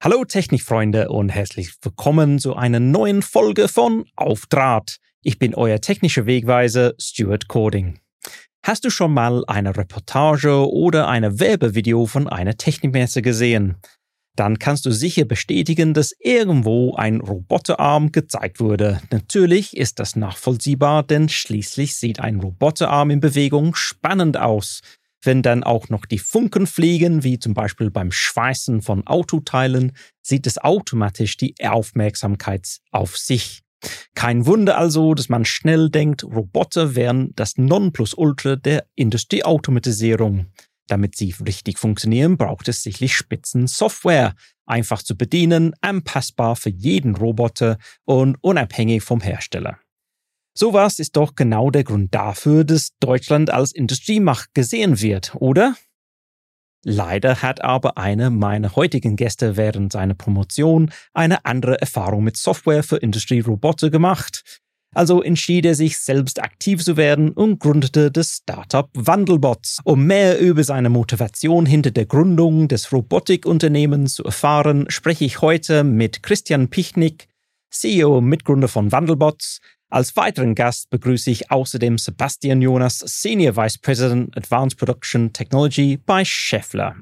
Hallo Technikfreunde und herzlich willkommen zu einer neuen Folge von Auf Draht. Ich bin euer technischer Wegweiser Stuart Cording. Hast du schon mal eine Reportage oder ein Werbevideo von einer Technikmesse gesehen? Dann kannst du sicher bestätigen, dass irgendwo ein Roboterarm gezeigt wurde. Natürlich ist das nachvollziehbar, denn schließlich sieht ein Roboterarm in Bewegung spannend aus. Wenn dann auch noch die Funken fliegen, wie zum Beispiel beim Schweißen von Autoteilen, zieht es automatisch die Aufmerksamkeit auf sich. Kein Wunder also, dass man schnell denkt, Roboter wären das Nonplusultra der Industrieautomatisierung. Damit sie richtig funktionieren, braucht es sicherlich Spitzensoftware. Einfach zu bedienen, anpassbar für jeden Roboter und unabhängig vom Hersteller. Sowas ist doch genau der Grund dafür, dass Deutschland als Industriemacht gesehen wird, oder? Leider hat aber einer meiner heutigen Gäste während seiner Promotion eine andere Erfahrung mit Software für Industrieroboter gemacht. Also entschied er sich selbst aktiv zu werden und gründete das Startup Wandelbots. Um mehr über seine Motivation hinter der Gründung des Robotikunternehmens zu erfahren, spreche ich heute mit Christian Pichnik, CEO und Mitgründer von Wandelbots. Als weiteren Gast begrüße ich außerdem Sebastian Jonas, Senior Vice President Advanced Production Technology bei Schaeffler.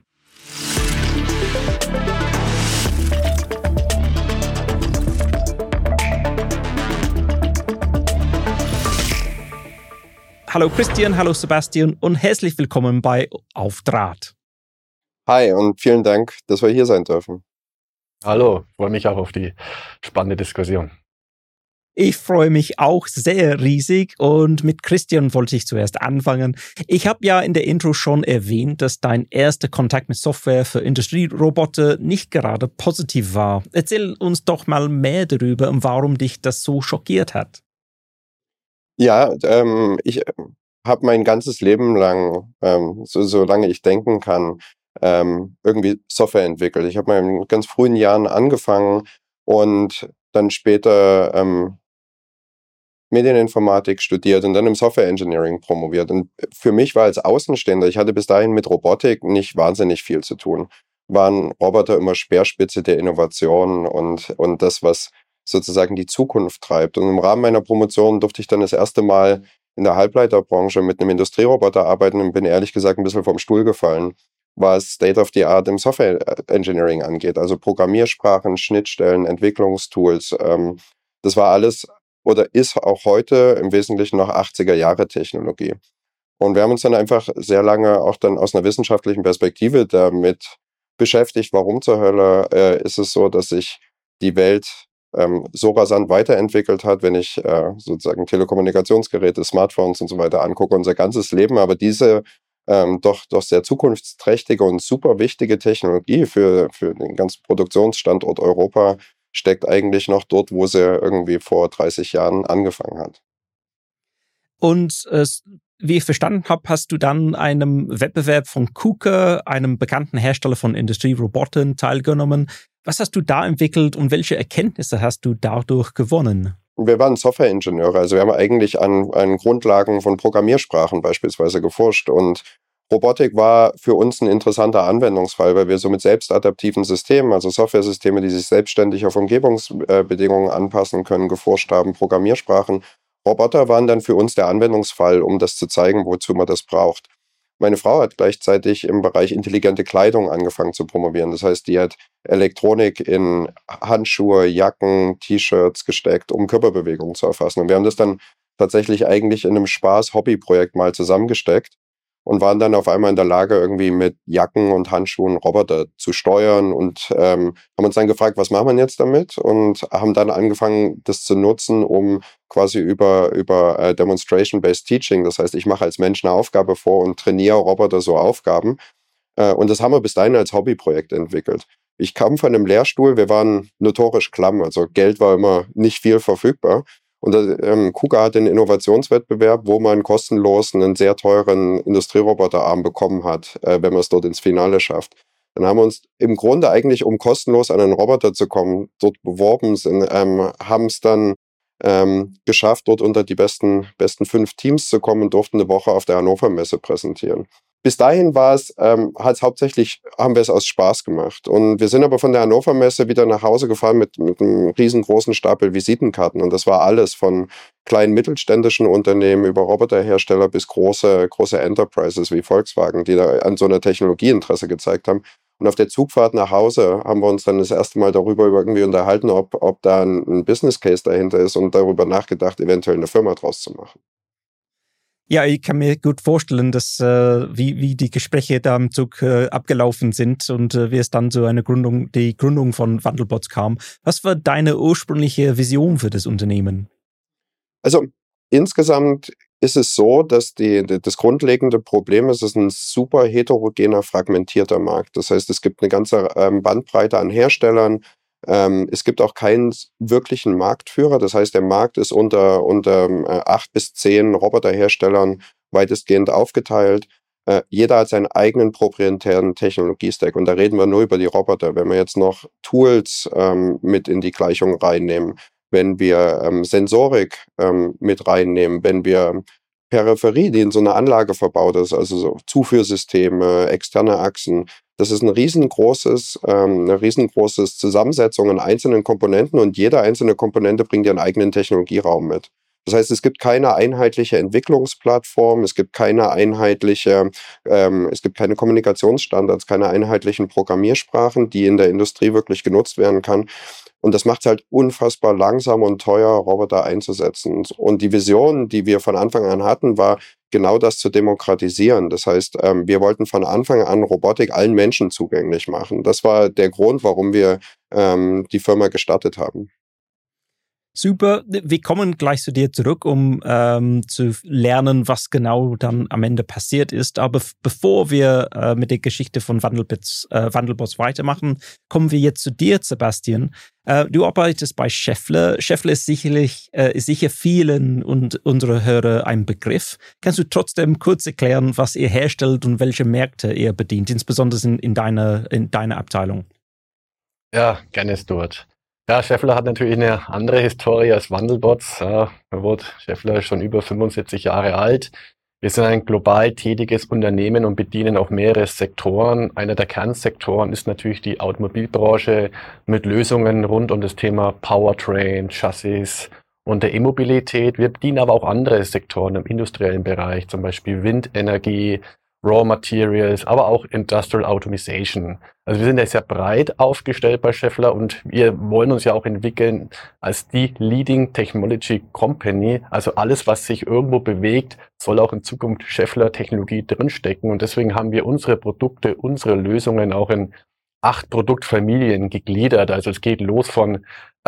Hallo Christian, hallo Sebastian und herzlich willkommen bei Auf Draht. Hi und vielen Dank, dass wir hier sein dürfen. Hallo, freue mich auch auf die spannende Diskussion. Ich freue mich auch sehr riesig und mit Christian wollte ich zuerst anfangen. Ich habe ja in der Intro schon erwähnt, dass dein erster Kontakt mit Software für Industrieroboter nicht gerade positiv war. Erzähl uns doch mal mehr darüber und warum dich das so schockiert hat. Ja, ich habe mein ganzes Leben lang, solange ich denken kann, irgendwie Software entwickelt. Ich habe mal in ganz frühen Jahren angefangen und dann später Medieninformatik studiert und dann im Software Engineering promoviert. Und für mich war als Außenstehender, ich hatte bis dahin mit Robotik nicht wahnsinnig viel zu tun. Waren Roboter immer Speerspitze der Innovation und das, was sozusagen die Zukunft treibt. Und im Rahmen meiner Promotion durfte ich dann das erste Mal in der Halbleiterbranche mit einem Industrieroboter arbeiten und bin ehrlich gesagt ein bisschen vom Stuhl gefallen, was State of the Art im Software Engineering angeht. Also Programmiersprachen, Schnittstellen, Entwicklungstools. Das war alles oder ist auch heute im Wesentlichen noch 80er-Jahre-Technologie. Und wir haben uns dann einfach sehr lange auch dann aus einer wissenschaftlichen Perspektive damit beschäftigt, warum zur Hölle ist es so, dass sich die Welt so rasant weiterentwickelt hat, wenn ich sozusagen Telekommunikationsgeräte, Smartphones und so weiter angucke, unser ganzes Leben, aber diese doch sehr zukunftsträchtige und super wichtige Technologie für den ganzen Produktionsstandort Europa steckt eigentlich noch dort, wo sie irgendwie vor 30 Jahren angefangen hat. Und wie ich verstanden habe, hast du dann einem Wettbewerb von KUKA, einem bekannten Hersteller von Industrierobotern, teilgenommen. Was hast du da entwickelt und welche Erkenntnisse hast du dadurch gewonnen? Wir waren Softwareingenieure, also wir haben eigentlich an Grundlagen von Programmiersprachen beispielsweise geforscht und Robotik war für uns ein interessanter Anwendungsfall, weil wir so mit selbstadaptiven Systemen, also Softwaresysteme, die sich selbstständig auf Umgebungsbedingungen anpassen können, geforscht haben, Programmiersprachen. Roboter waren dann für uns der Anwendungsfall, um das zu zeigen, wozu man das braucht. Meine Frau hat gleichzeitig im Bereich intelligente Kleidung angefangen zu promovieren. Das heißt, die hat Elektronik in Handschuhe, Jacken, T-Shirts gesteckt, um Körperbewegungen zu erfassen. Und wir haben das dann tatsächlich eigentlich in einem Spaß-Hobby-Projekt mal zusammengesteckt und waren dann auf einmal in der Lage, irgendwie mit Jacken und Handschuhen Roboter zu steuern und haben uns dann gefragt, was machen wir jetzt damit? Und haben dann angefangen, das zu nutzen, um quasi über Demonstration-Based Teaching, das heißt, ich mache als Mensch eine Aufgabe vor und trainiere Roboter so Aufgaben. Und das haben wir bis dahin als Hobbyprojekt entwickelt. Ich kam von einem Lehrstuhl, wir waren notorisch klamm, also Geld war immer nicht viel verfügbar. Und KUKA hat einen Innovationswettbewerb, wo man kostenlos einen sehr teuren Industrieroboterarm bekommen hat, wenn man es dort ins Finale schafft. Dann haben wir uns im Grunde eigentlich, um kostenlos an einen Roboter zu kommen, dort beworben, haben es dann geschafft, dort unter die besten 5 Teams zu kommen und durften eine Woche auf der Hannover Messe präsentieren. bis dahin haben wir es aus Spaß gemacht. Und wir sind aber von der Hannover Messe wieder nach Hause gefahren mit einem riesengroßen Stapel Visitenkarten. Und das war alles von kleinen mittelständischen Unternehmen über Roboterhersteller bis große Enterprises wie Volkswagen, die da an so einer Technologieinteresse gezeigt haben. Und auf der Zugfahrt nach Hause haben wir uns dann das erste Mal darüber irgendwie unterhalten, ob da ein Business Case dahinter ist und darüber nachgedacht, eventuell eine Firma draus zu machen. Ja, ich kann mir gut vorstellen, dass wie die Gespräche da im Zug abgelaufen sind und wie es dann zu die Gründung von Wandelbots kam. Was war deine ursprüngliche Vision für das Unternehmen? Also insgesamt ist es so, dass das grundlegende Problem ist, es ist ein super heterogener, fragmentierter Markt. Das heißt, es gibt eine ganze Bandbreite an Herstellern. Es gibt auch keinen wirklichen Marktführer. Das heißt, der Markt ist unter 8 bis 10 Roboterherstellern weitestgehend aufgeteilt. Jeder hat seinen eigenen proprietären Technologiestack. Und da reden wir nur über die Roboter. Wenn wir jetzt noch Tools mit in die Gleichung reinnehmen, wenn wir Sensorik mit reinnehmen, wenn wir Peripherie, die in so einer Anlage verbaut ist, also so Zuführsysteme, externe Achsen, das ist eine riesengroße Zusammensetzung an einzelnen Komponenten und jede einzelne Komponente bringt ihren eigenen Technologieraum mit. Das heißt, es gibt keine einheitliche Entwicklungsplattform, es gibt keine Kommunikationsstandards, keine einheitlichen Programmiersprachen, die in der Industrie wirklich genutzt werden kann. Und das macht es halt unfassbar langsam und teuer, Roboter einzusetzen. Und die Vision, die wir von Anfang an hatten, war genau das zu demokratisieren. Das heißt, wir wollten von Anfang an Robotik allen Menschen zugänglich machen. Das war der Grund, warum wir die Firma gestartet haben. Super, wir kommen gleich zu dir zurück, um zu lernen, was genau dann am Ende passiert ist. Aber bevor wir mit der Geschichte von Wandelbots weitermachen, kommen wir jetzt zu dir, Sebastian. Du arbeitest bei Schaeffler. Schaeffler ist sicher vielen und unsere Hörer ein Begriff. Kannst du trotzdem kurz erklären, was ihr herstellt und welche Märkte ihr bedient, insbesondere in deiner Abteilung? Ja, gerne, Stuart. Ja, Schaeffler hat natürlich eine andere Historie als Wandelbots. Schaeffler ist schon über 75 Jahre alt. Wir sind ein global tätiges Unternehmen und bedienen auch mehrere Sektoren. Einer der Kernsektoren ist natürlich die Automobilbranche mit Lösungen rund um das Thema Powertrain, Chassis und der E-Mobilität. Wir bedienen aber auch andere Sektoren im industriellen Bereich, zum Beispiel Windenergie, Raw Materials, aber auch Industrial Automation. Also wir sind ja sehr breit aufgestellt bei Schaeffler und wir wollen uns ja auch entwickeln als die Leading Technology Company. Also alles, was sich irgendwo bewegt, soll auch in Zukunft Schaeffler Technologie drinstecken. Und deswegen haben wir unsere Produkte, unsere Lösungen auch in 8 Produktfamilien gegliedert. Also es geht los von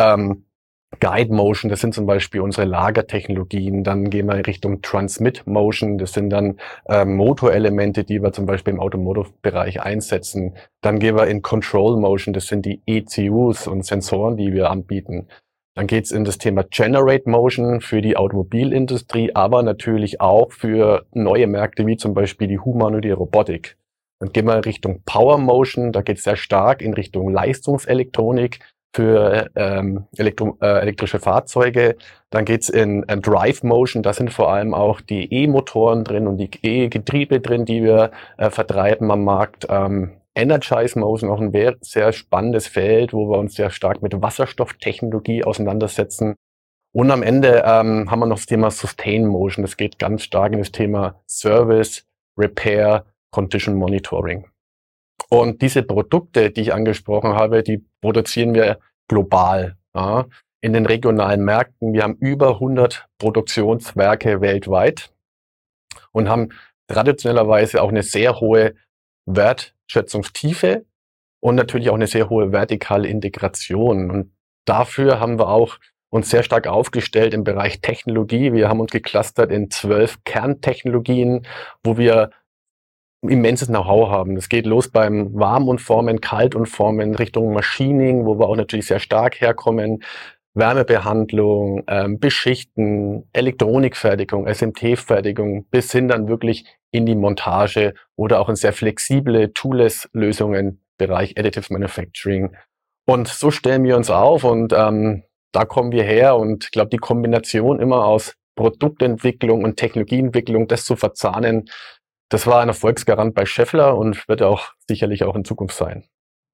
Guide Motion, das sind zum Beispiel unsere Lagertechnologien. Dann gehen wir in Richtung Transmit Motion, das sind dann Motorelemente, die wir zum Beispiel im Automotive-Bereich einsetzen. Dann gehen wir in Control Motion, das sind die ECUs und Sensoren, die wir anbieten. Dann geht's in das Thema Generate Motion für die Automobilindustrie, aber natürlich auch für neue Märkte wie zum Beispiel die humanoide Robotik. Dann gehen wir in Richtung Power Motion, da geht's sehr stark in Richtung Leistungselektronik für elektrische Fahrzeuge. Dann geht's in Drive Motion, da sind vor allem auch die E-Motoren drin und die E-Getriebe drin, die wir vertreiben am Markt. Energize Motion, auch ein sehr spannendes Feld, wo wir uns sehr stark mit Wasserstofftechnologie auseinandersetzen. Und am Ende haben wir noch das Thema Sustain Motion, das geht ganz stark in das Thema Service, Repair, Condition Monitoring. Und diese Produkte, die ich angesprochen habe, die produzieren wir global, ja, in den regionalen Märkten. Wir haben über 100 Produktionswerke weltweit und haben traditionellerweise auch eine sehr hohe Wertschätzungstiefe und natürlich auch eine sehr hohe vertikale Integration. Und dafür haben wir auch uns sehr stark aufgestellt im Bereich Technologie. Wir haben uns geclustert in 12 Kerntechnologien, wo wir immenses Know-how haben. Das geht los beim Warmunformen, Kaltunformen, Richtung Machining, wo wir auch natürlich sehr stark herkommen, Wärmebehandlung, Beschichten, Elektronikfertigung, SMT-Fertigung, bis hin dann wirklich in die Montage oder auch in sehr flexible Toolless-Lösungen im Bereich Additive Manufacturing. Und so stellen wir uns auf und da kommen wir her und ich glaube, die Kombination immer aus Produktentwicklung und Technologieentwicklung, das zu verzahnen, das war ein Erfolgsgarant bei Schaeffler und wird auch sicherlich auch in Zukunft sein.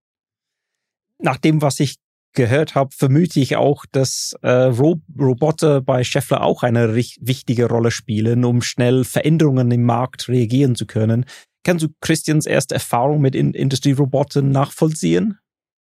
Nach dem, was ich gehört habe, vermute ich auch, dass Roboter bei Schaeffler auch eine wichtige Rolle spielen, um schnell Veränderungen im Markt reagieren zu können. Kannst du Christians erste Erfahrung mit Industrierobotern nachvollziehen?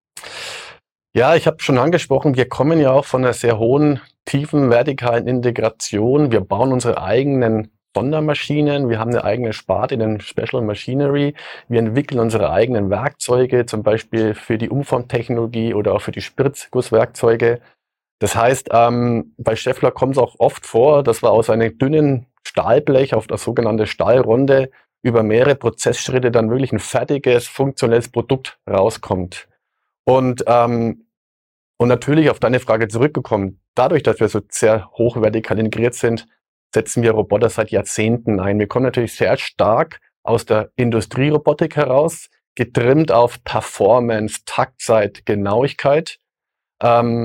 Ja, ich habe schon angesprochen, wir kommen ja auch von einer sehr hohen, tiefen, vertikalen Integration. Wir bauen unsere eigenen Sondermaschinen, wir haben eine eigene Sparte in den Special Machinery, wir entwickeln unsere eigenen Werkzeuge, zum Beispiel für die Umformtechnologie oder auch für die Spritzgusswerkzeuge. Das heißt, bei Schaeffler kommt es auch oft vor, dass wir aus einem dünnen Stahlblech auf das sogenannte Stahlrunde über mehrere Prozessschritte dann wirklich ein fertiges, funktionelles Produkt rauskommt. Und natürlich auf deine Frage zurückgekommen, dadurch, dass wir so sehr hochvertikal integriert sind, setzen wir Roboter seit Jahrzehnten ein. Wir kommen natürlich sehr stark aus der Industrierobotik heraus, getrimmt auf Performance, Taktzeit, Genauigkeit. Vor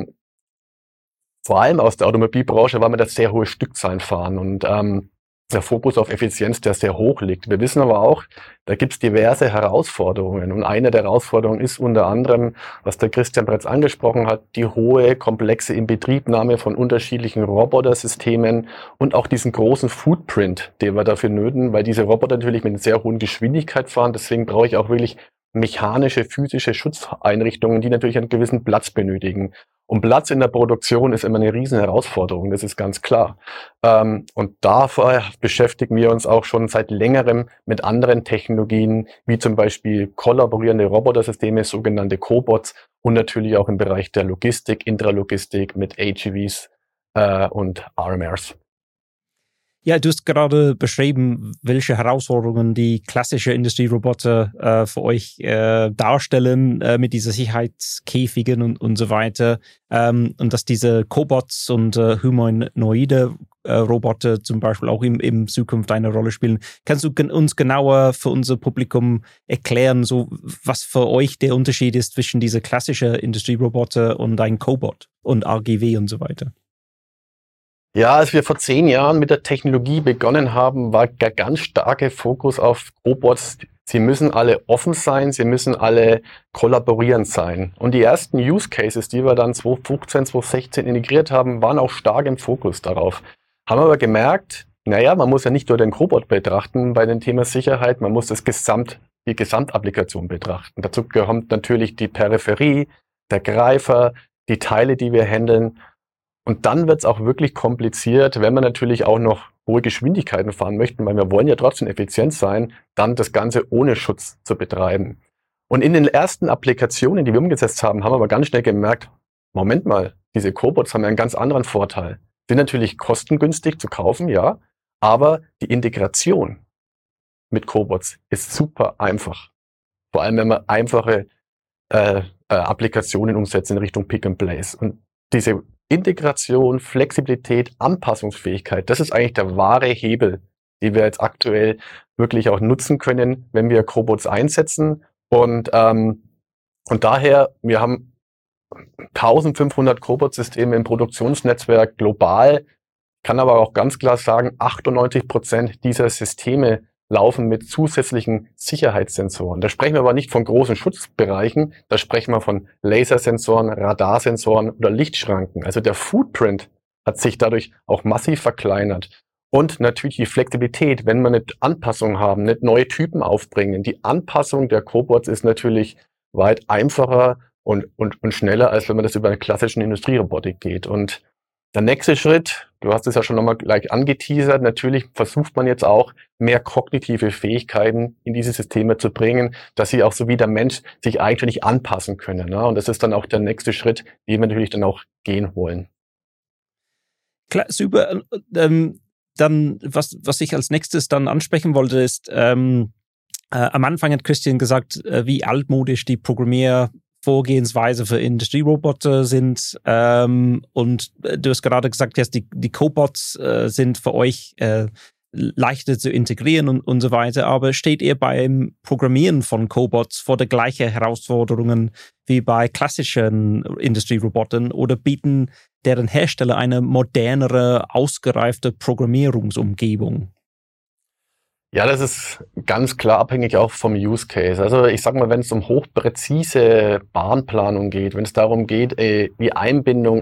allem aus der Automobilbranche, weil wir da sehr hohe Stückzahlen fahren und der Fokus auf Effizienz, der sehr hoch liegt. Wir wissen aber auch, da gibt es diverse Herausforderungen. Und eine der Herausforderungen ist unter anderem, was der Christian bereits angesprochen hat, die hohe, komplexe Inbetriebnahme von unterschiedlichen Robotersystemen und auch diesen großen Footprint, den wir dafür nötigen, weil diese Roboter natürlich mit einer sehr hohen Geschwindigkeit fahren. Deswegen brauche ich auch wirklich mechanische, physische Schutzeinrichtungen, die natürlich einen gewissen Platz benötigen. Und Platz in der Produktion ist immer eine riesen Herausforderung, das ist ganz klar. Und dafür beschäftigen wir uns auch schon seit längerem mit anderen Technologien, wie zum Beispiel kollaborierende Robotersysteme, sogenannte Cobots, und natürlich auch im Bereich der Logistik, Intralogistik mit AGVs und RMRs. Ja, du hast gerade beschrieben, welche Herausforderungen die klassische Industrieroboter für euch darstellen mit dieser Sicherheitskäfigen und so weiter. Und dass diese Cobots und humanoide Roboter zum Beispiel auch in Zukunft eine Rolle spielen. Kannst du uns genauer für unser Publikum erklären, so was für euch der Unterschied ist zwischen dieser klassischen Industrieroboter und ein Cobot und RGW und so weiter? Ja, als wir vor 10 Jahren mit der Technologie begonnen haben, war der ganz starke Fokus auf Cobots. Sie müssen alle offen sein, sie müssen alle kollaborierend sein. Und die ersten Use Cases, die wir dann 2015, 2016 integriert haben, waren auch stark im Fokus darauf. Haben aber gemerkt, naja, man muss ja nicht nur den Cobot betrachten bei dem Thema Sicherheit, man muss die Gesamtapplikation betrachten. Dazu gehört natürlich die Peripherie, der Greifer, die Teile, die wir handeln. Und dann wird es auch wirklich kompliziert, wenn wir natürlich auch noch hohe Geschwindigkeiten fahren möchten, weil wir wollen ja trotzdem effizient sein, dann das Ganze ohne Schutz zu betreiben. Und in den ersten Applikationen, die wir umgesetzt haben, haben wir aber ganz schnell gemerkt, Moment mal, diese Cobots haben ja einen ganz anderen Vorteil. Sind natürlich kostengünstig zu kaufen, ja, aber die Integration mit Cobots ist super einfach. Vor allem, wenn wir einfache Applikationen umsetzen in Richtung Pick and Place. Und diese Integration, Flexibilität, Anpassungsfähigkeit, das ist eigentlich der wahre Hebel, den wir jetzt aktuell wirklich auch nutzen können, wenn wir Cobots einsetzen. Und daher, wir haben 1500 Cobot-Systeme im Produktionsnetzwerk global, kann aber auch ganz klar sagen, 98% dieser Systeme laufen mit zusätzlichen Sicherheitssensoren. Da sprechen wir aber nicht von großen Schutzbereichen, da sprechen wir von Lasersensoren, Radarsensoren oder Lichtschranken. Also der Footprint hat sich dadurch auch massiv verkleinert. Und natürlich die Flexibilität, wenn wir eine Anpassung haben, nicht neue Typen aufbringen. Die Anpassung der Cobots ist natürlich weit einfacher und schneller, als wenn man das über eine klassische Industrierobotik geht. Und der nächste Schritt, du hast es ja schon nochmal gleich angeteasert, natürlich versucht man jetzt auch mehr kognitive Fähigkeiten in diese Systeme zu bringen, dass sie auch so wie der Mensch sich eigenständig anpassen können. Ne? Und das ist dann auch der nächste Schritt, den wir natürlich dann auch gehen wollen. Klar, super. Dann, was ich als nächstes dann ansprechen wollte, ist, am Anfang hat Christian gesagt, wie altmodisch die Programmiervorgehensweise für Industrieroboter sind. Und du hast gerade gesagt, dass die Cobots sind für euch leichter zu integrieren und so weiter. Aber steht ihr beim Programmieren von Cobots vor der gleichen Herausforderungen wie bei klassischen Industrierobotern oder bieten deren Hersteller eine modernere, ausgereifte Programmierungsumgebung? Ja, das ist ganz klar abhängig auch vom Use Case. Also ich sag mal, wenn es um hochpräzise Bahnplanung geht, wenn es darum geht, die Einbindung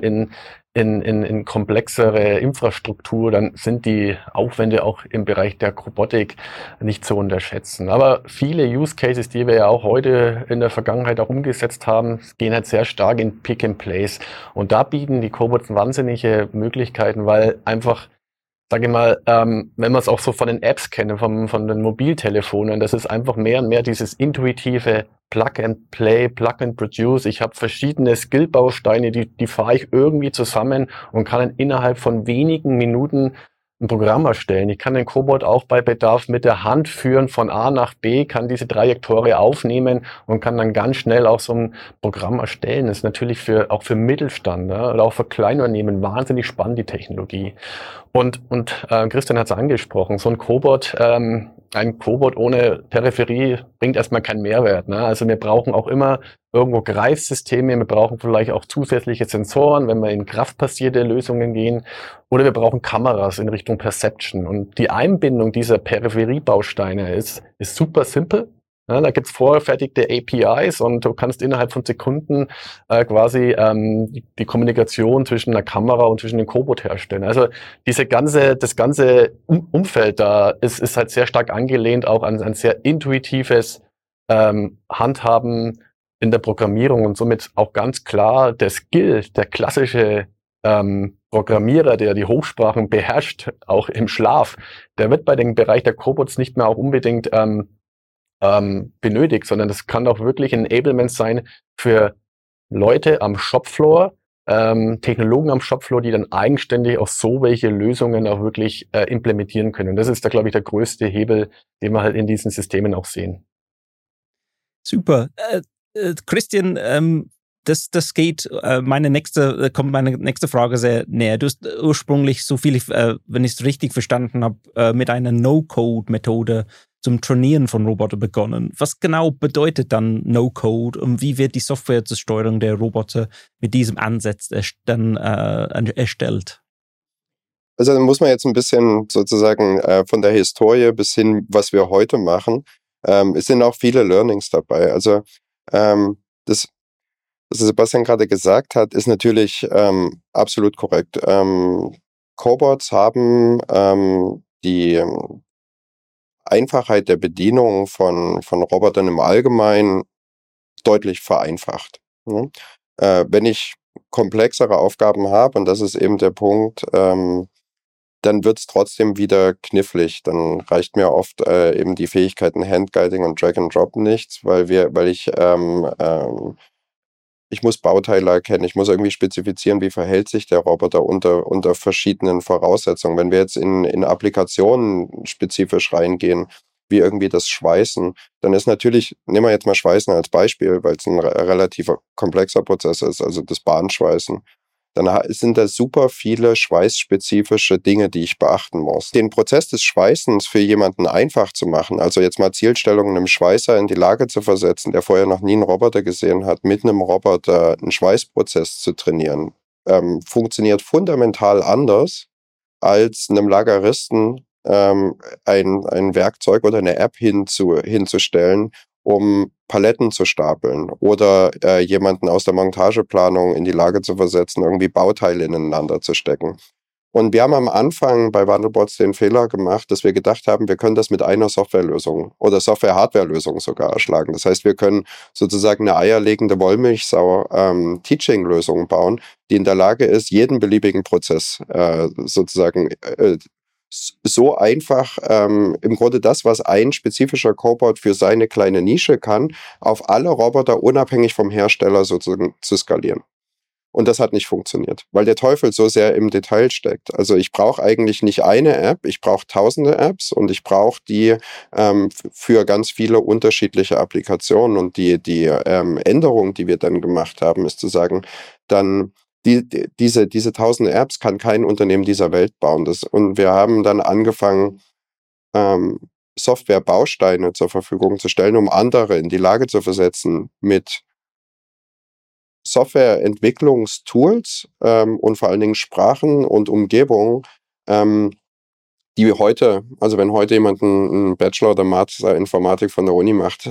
in komplexere Infrastruktur, dann sind die Aufwände auch im Bereich der Robotik nicht zu unterschätzen. Aber viele Use Cases, die wir ja auch heute in der Vergangenheit auch umgesetzt haben, gehen halt sehr stark in Pick and Place. Und da bieten die Cobots wahnsinnige Möglichkeiten, weil einfach, sage ich mal, wenn man es auch so von den Apps kennt, von den Mobiltelefonen, das ist einfach mehr und mehr dieses intuitive Plug and Play, Plug and Produce. Ich habe verschiedene Skill-Bausteine, die fahre ich irgendwie zusammen und kann dann innerhalb von wenigen Minuten ein Programm erstellen. Ich kann den Cobot auch bei Bedarf mit der Hand führen von A nach B, kann diese Trajektorie aufnehmen und kann dann ganz schnell auch so ein Programm erstellen. Das ist natürlich auch für Mittelstand, ja, oder auch für Kleinunternehmen wahnsinnig spannend, die Technologie. Und Christian hat es angesprochen, so ein Cobot ohne Peripherie bringt erstmal keinen Mehrwert. Ne? Also wir brauchen auch immer irgendwo Greifsysteme, wir brauchen vielleicht auch zusätzliche Sensoren, wenn wir in kraftbasierte Lösungen gehen, oder wir brauchen Kameras in Richtung Perception. Und die Einbindung dieser Peripheriebausteine ist super simpel. Ja, da gibt's vorfertigte APIs und du kannst innerhalb von Sekunden quasi die Kommunikation zwischen der Kamera und zwischen dem Cobot herstellen. Also das ganze Umfeld da ist halt sehr stark angelehnt auch an ein sehr intuitives Handhaben in der Programmierung und somit auch ganz klar der Skill, der klassische Programmierer, der die Hochsprachen beherrscht, auch im Schlaf, der wird bei dem Bereich der Cobots nicht mehr auch unbedingt benötigt, sondern das kann auch wirklich ein Enablement sein für Leute am Shopfloor, Technologen am Shopfloor, die dann eigenständig auch so welche Lösungen auch wirklich implementieren können. Und das ist da, glaube ich, der größte Hebel, den wir halt in diesen Systemen auch sehen. Super. Christian, das geht, kommt meine nächste Frage sehr näher. Du hast ursprünglich so viel, wenn ich es richtig verstanden habe, mit einer No-Code-Methode zum Trainieren von Robotern begonnen. Was genau bedeutet dann No-Code und wie wird die Software zur Steuerung der Roboter mit diesem Ansatz dann erstellt? Also dann muss man jetzt ein bisschen sozusagen von der Historie bis hin, was wir heute machen. Es sind auch viele Learnings dabei. Also das, was Sebastian gerade gesagt hat, ist natürlich absolut korrekt. Cobots haben die Einfachheit der Bedienung von Robotern im Allgemeinen deutlich vereinfacht. Ne? Wenn ich komplexere Aufgaben habe, und das ist eben der Punkt, dann wird es trotzdem wieder knifflig. Dann reicht mir oft eben die Fähigkeiten Handguiding und Drag and Drop nichts, weil ich muss Bauteile erkennen, ich muss irgendwie spezifizieren, wie verhält sich der Roboter unter verschiedenen Voraussetzungen. Wenn wir jetzt in Applikationen spezifisch reingehen, wie irgendwie das Schweißen, dann ist natürlich, nehmen wir jetzt mal Schweißen als Beispiel, weil es ein relativ komplexer Prozess ist, also das Bahnschweißen. Dann sind da super viele schweißspezifische Dinge, die ich beachten muss. Den Prozess des Schweißens für jemanden einfach zu machen, also jetzt mal Zielstellungen einem Schweißer in die Lage zu versetzen, der vorher noch nie einen Roboter gesehen hat, mit einem Roboter einen Schweißprozess zu trainieren, funktioniert fundamental anders, als einem Lageristen ein Werkzeug oder eine App hinzustellen, um Paletten zu stapeln oder jemanden aus der Montageplanung in die Lage zu versetzen, irgendwie Bauteile ineinander zu stecken. Und wir haben am Anfang bei Wandelbots den Fehler gemacht, dass wir gedacht haben, wir können das mit einer Softwarelösung oder Software-Hardware-Lösung sogar erschlagen. Das heißt, wir können sozusagen eine eierlegende Wollmilchsau Teaching-Lösung bauen, die in der Lage ist, jeden beliebigen Prozess sozusagen so einfach im Grunde das, was ein spezifischer Cobot für seine kleine Nische kann, auf alle Roboter unabhängig vom Hersteller sozusagen zu skalieren. Und das hat nicht funktioniert, weil der Teufel so sehr im Detail steckt. Also ich brauche eigentlich nicht eine App, ich brauche tausende Apps und ich brauche die für ganz viele unterschiedliche Applikationen. Und die Änderung, die wir dann gemacht haben, ist zu sagen, dann diese tausende Apps kann kein Unternehmen dieser Welt bauen. Und wir haben dann angefangen, Softwarebausteine zur Verfügung zu stellen, um andere in die Lage zu versetzen, mit Softwareentwicklungstools und vor allen Dingen Sprachen und Umgebungen die heute, also wenn heute jemand einen Bachelor oder Master Informatik von der Uni macht,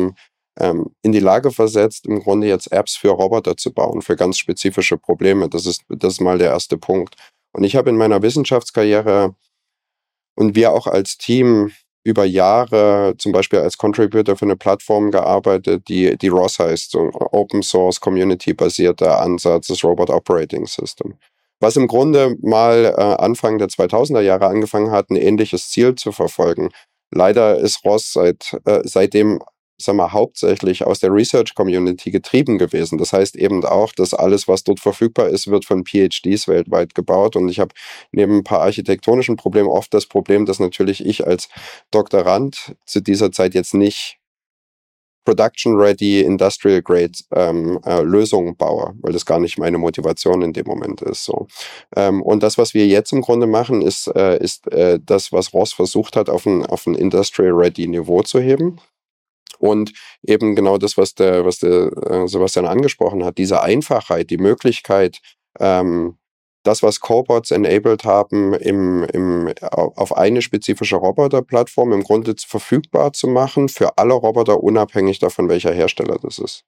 in die Lage versetzt, im Grunde jetzt Apps für Roboter zu bauen, für ganz spezifische Probleme. Das ist mal der erste Punkt. Und ich habe in meiner Wissenschaftskarriere und wir auch als Team über Jahre zum Beispiel als Contributor für eine Plattform gearbeitet, die ROS heißt, so Open Source Community basierter Ansatz des Robot Operating System. Was im Grunde mal Anfang der 2000er Jahre angefangen hat, ein ähnliches Ziel zu verfolgen. Leider ist ROS seitdem, hauptsächlich aus der Research-Community getrieben gewesen. Das heißt eben auch, dass alles, was dort verfügbar ist, wird von PhDs weltweit gebaut. Und ich habe neben ein paar architektonischen Problemen oft das Problem, dass natürlich ich als Doktorand zu dieser Zeit jetzt nicht Production-ready, Industrial-Grade Lösungen baue, weil das gar nicht meine Motivation in dem Moment ist. So. Und das, was wir jetzt im Grunde machen, ist das, was ROS versucht hat, auf ein Industrial-ready Niveau zu heben. Und eben genau das, was der Sebastian angesprochen hat, diese Einfachheit, die Möglichkeit, das, was Cobots enabled haben, auf eine spezifische Roboterplattform im Grunde verfügbar zu machen für alle Roboter, unabhängig davon, welcher Hersteller das ist.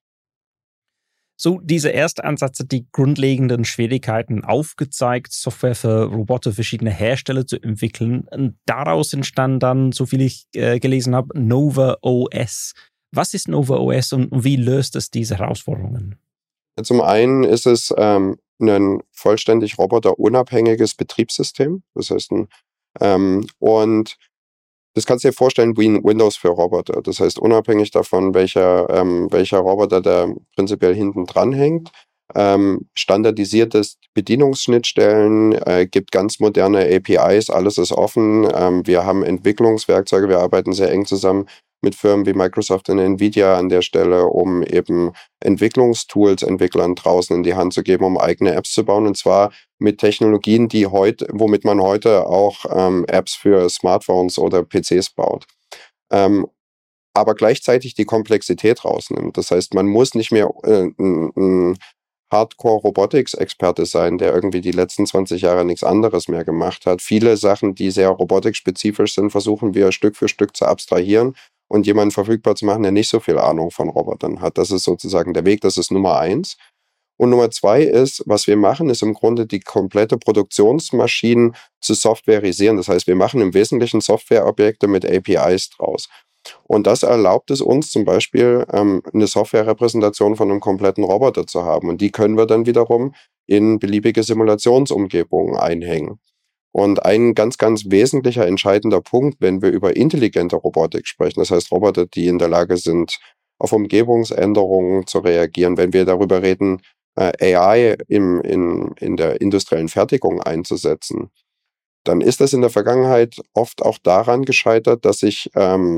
So, dieser erste Ansatz hat die grundlegenden Schwierigkeiten aufgezeigt, Software für Roboter verschiedener Hersteller zu entwickeln. Und daraus entstand dann, so viel ich gelesen habe, Nova OS. Was ist Nova OS und wie löst es diese Herausforderungen? Zum einen ist es ein vollständig roboterunabhängiges Betriebssystem. Das heißt, und das kannst du dir vorstellen wie ein Windows für Roboter. Das heißt, unabhängig davon, welcher Roboter da prinzipiell hinten dran hängt, standardisiertes Bedienungsschnittstellen, gibt ganz moderne APIs, alles ist offen. Wir haben Entwicklungswerkzeuge, wir arbeiten sehr eng zusammen mit Firmen wie Microsoft und Nvidia an der Stelle, um eben Entwicklungstools Entwicklern draußen in die Hand zu geben, um eigene Apps zu bauen, und zwar mit Technologien, womit man heute auch Apps für Smartphones oder PCs baut. Aber gleichzeitig die Komplexität rausnimmt. Das heißt, man muss nicht mehr ein Hardcore-Robotics-Experte sein, der irgendwie die letzten 20 Jahre nichts anderes mehr gemacht hat. Viele Sachen, die sehr robotikspezifisch sind, versuchen wir Stück für Stück zu abstrahieren und jemanden verfügbar zu machen, der nicht so viel Ahnung von Robotern hat. Das ist sozusagen der Weg, das ist Nummer 1. Und Nummer 2 ist, was wir machen, ist im Grunde die komplette Produktionsmaschinen zu softwareisieren. Das heißt, wir machen im Wesentlichen Softwareobjekte mit APIs draus. Und das erlaubt es uns zum Beispiel, eine Softwarerepräsentation von einem kompletten Roboter zu haben. Und die können wir dann wiederum in beliebige Simulationsumgebungen einhängen. Und ein ganz, ganz wesentlicher, entscheidender Punkt, wenn wir über intelligente Robotik sprechen, das heißt Roboter, die in der Lage sind, auf Umgebungsänderungen zu reagieren, wenn wir darüber reden, AI in der industriellen Fertigung einzusetzen, dann ist das in der Vergangenheit oft auch daran gescheitert, dass ich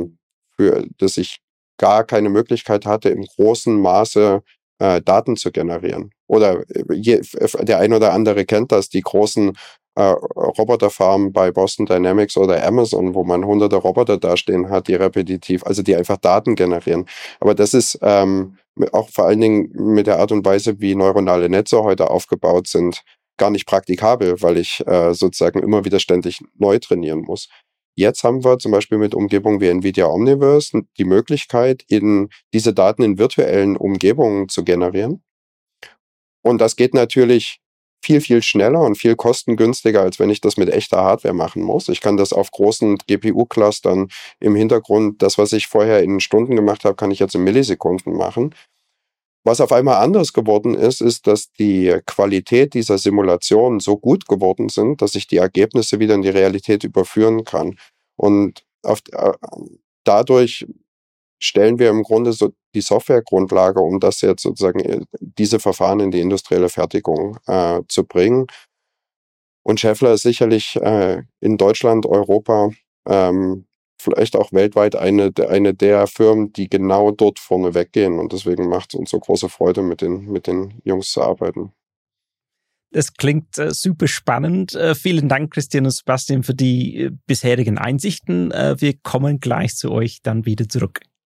gar keine Möglichkeit hatte, im großen Maße Daten zu generieren. Oder der ein oder andere kennt das, die großen Roboterfarmen bei Boston Dynamics oder Amazon, wo man hunderte Roboter dastehen hat, die einfach Daten generieren. Aber das ist auch vor allen Dingen mit der Art und Weise, wie neuronale Netze heute aufgebaut sind, gar nicht praktikabel, weil ich sozusagen immer wieder ständig neu trainieren muss. Jetzt haben wir zum Beispiel mit Umgebungen wie NVIDIA Omniverse die Möglichkeit, diese Daten in virtuellen Umgebungen zu generieren. Und das geht natürlich viel, viel schneller und viel kostengünstiger, als wenn ich das mit echter Hardware machen muss. Ich kann das auf großen GPU-Clustern im Hintergrund, das, was ich vorher in Stunden gemacht habe, kann ich jetzt in Millisekunden machen. Was auf einmal anders geworden ist, dass die Qualität dieser Simulationen so gut geworden sind, dass ich die Ergebnisse wieder in die Realität überführen kann. Und dadurch stellen wir im Grunde so die Softwaregrundlage, um das jetzt sozusagen diese Verfahren in die industrielle Fertigung zu bringen. Und Schaeffler ist sicherlich in Deutschland, Europa, vielleicht auch weltweit eine der Firmen, die genau dort vorne weggehen. Und deswegen macht es uns so große Freude, mit den Jungs zu arbeiten. Das klingt super spannend. Vielen Dank, Christian und Sebastian, für die bisherigen Einsichten. Wir kommen gleich zu euch dann wieder zurück.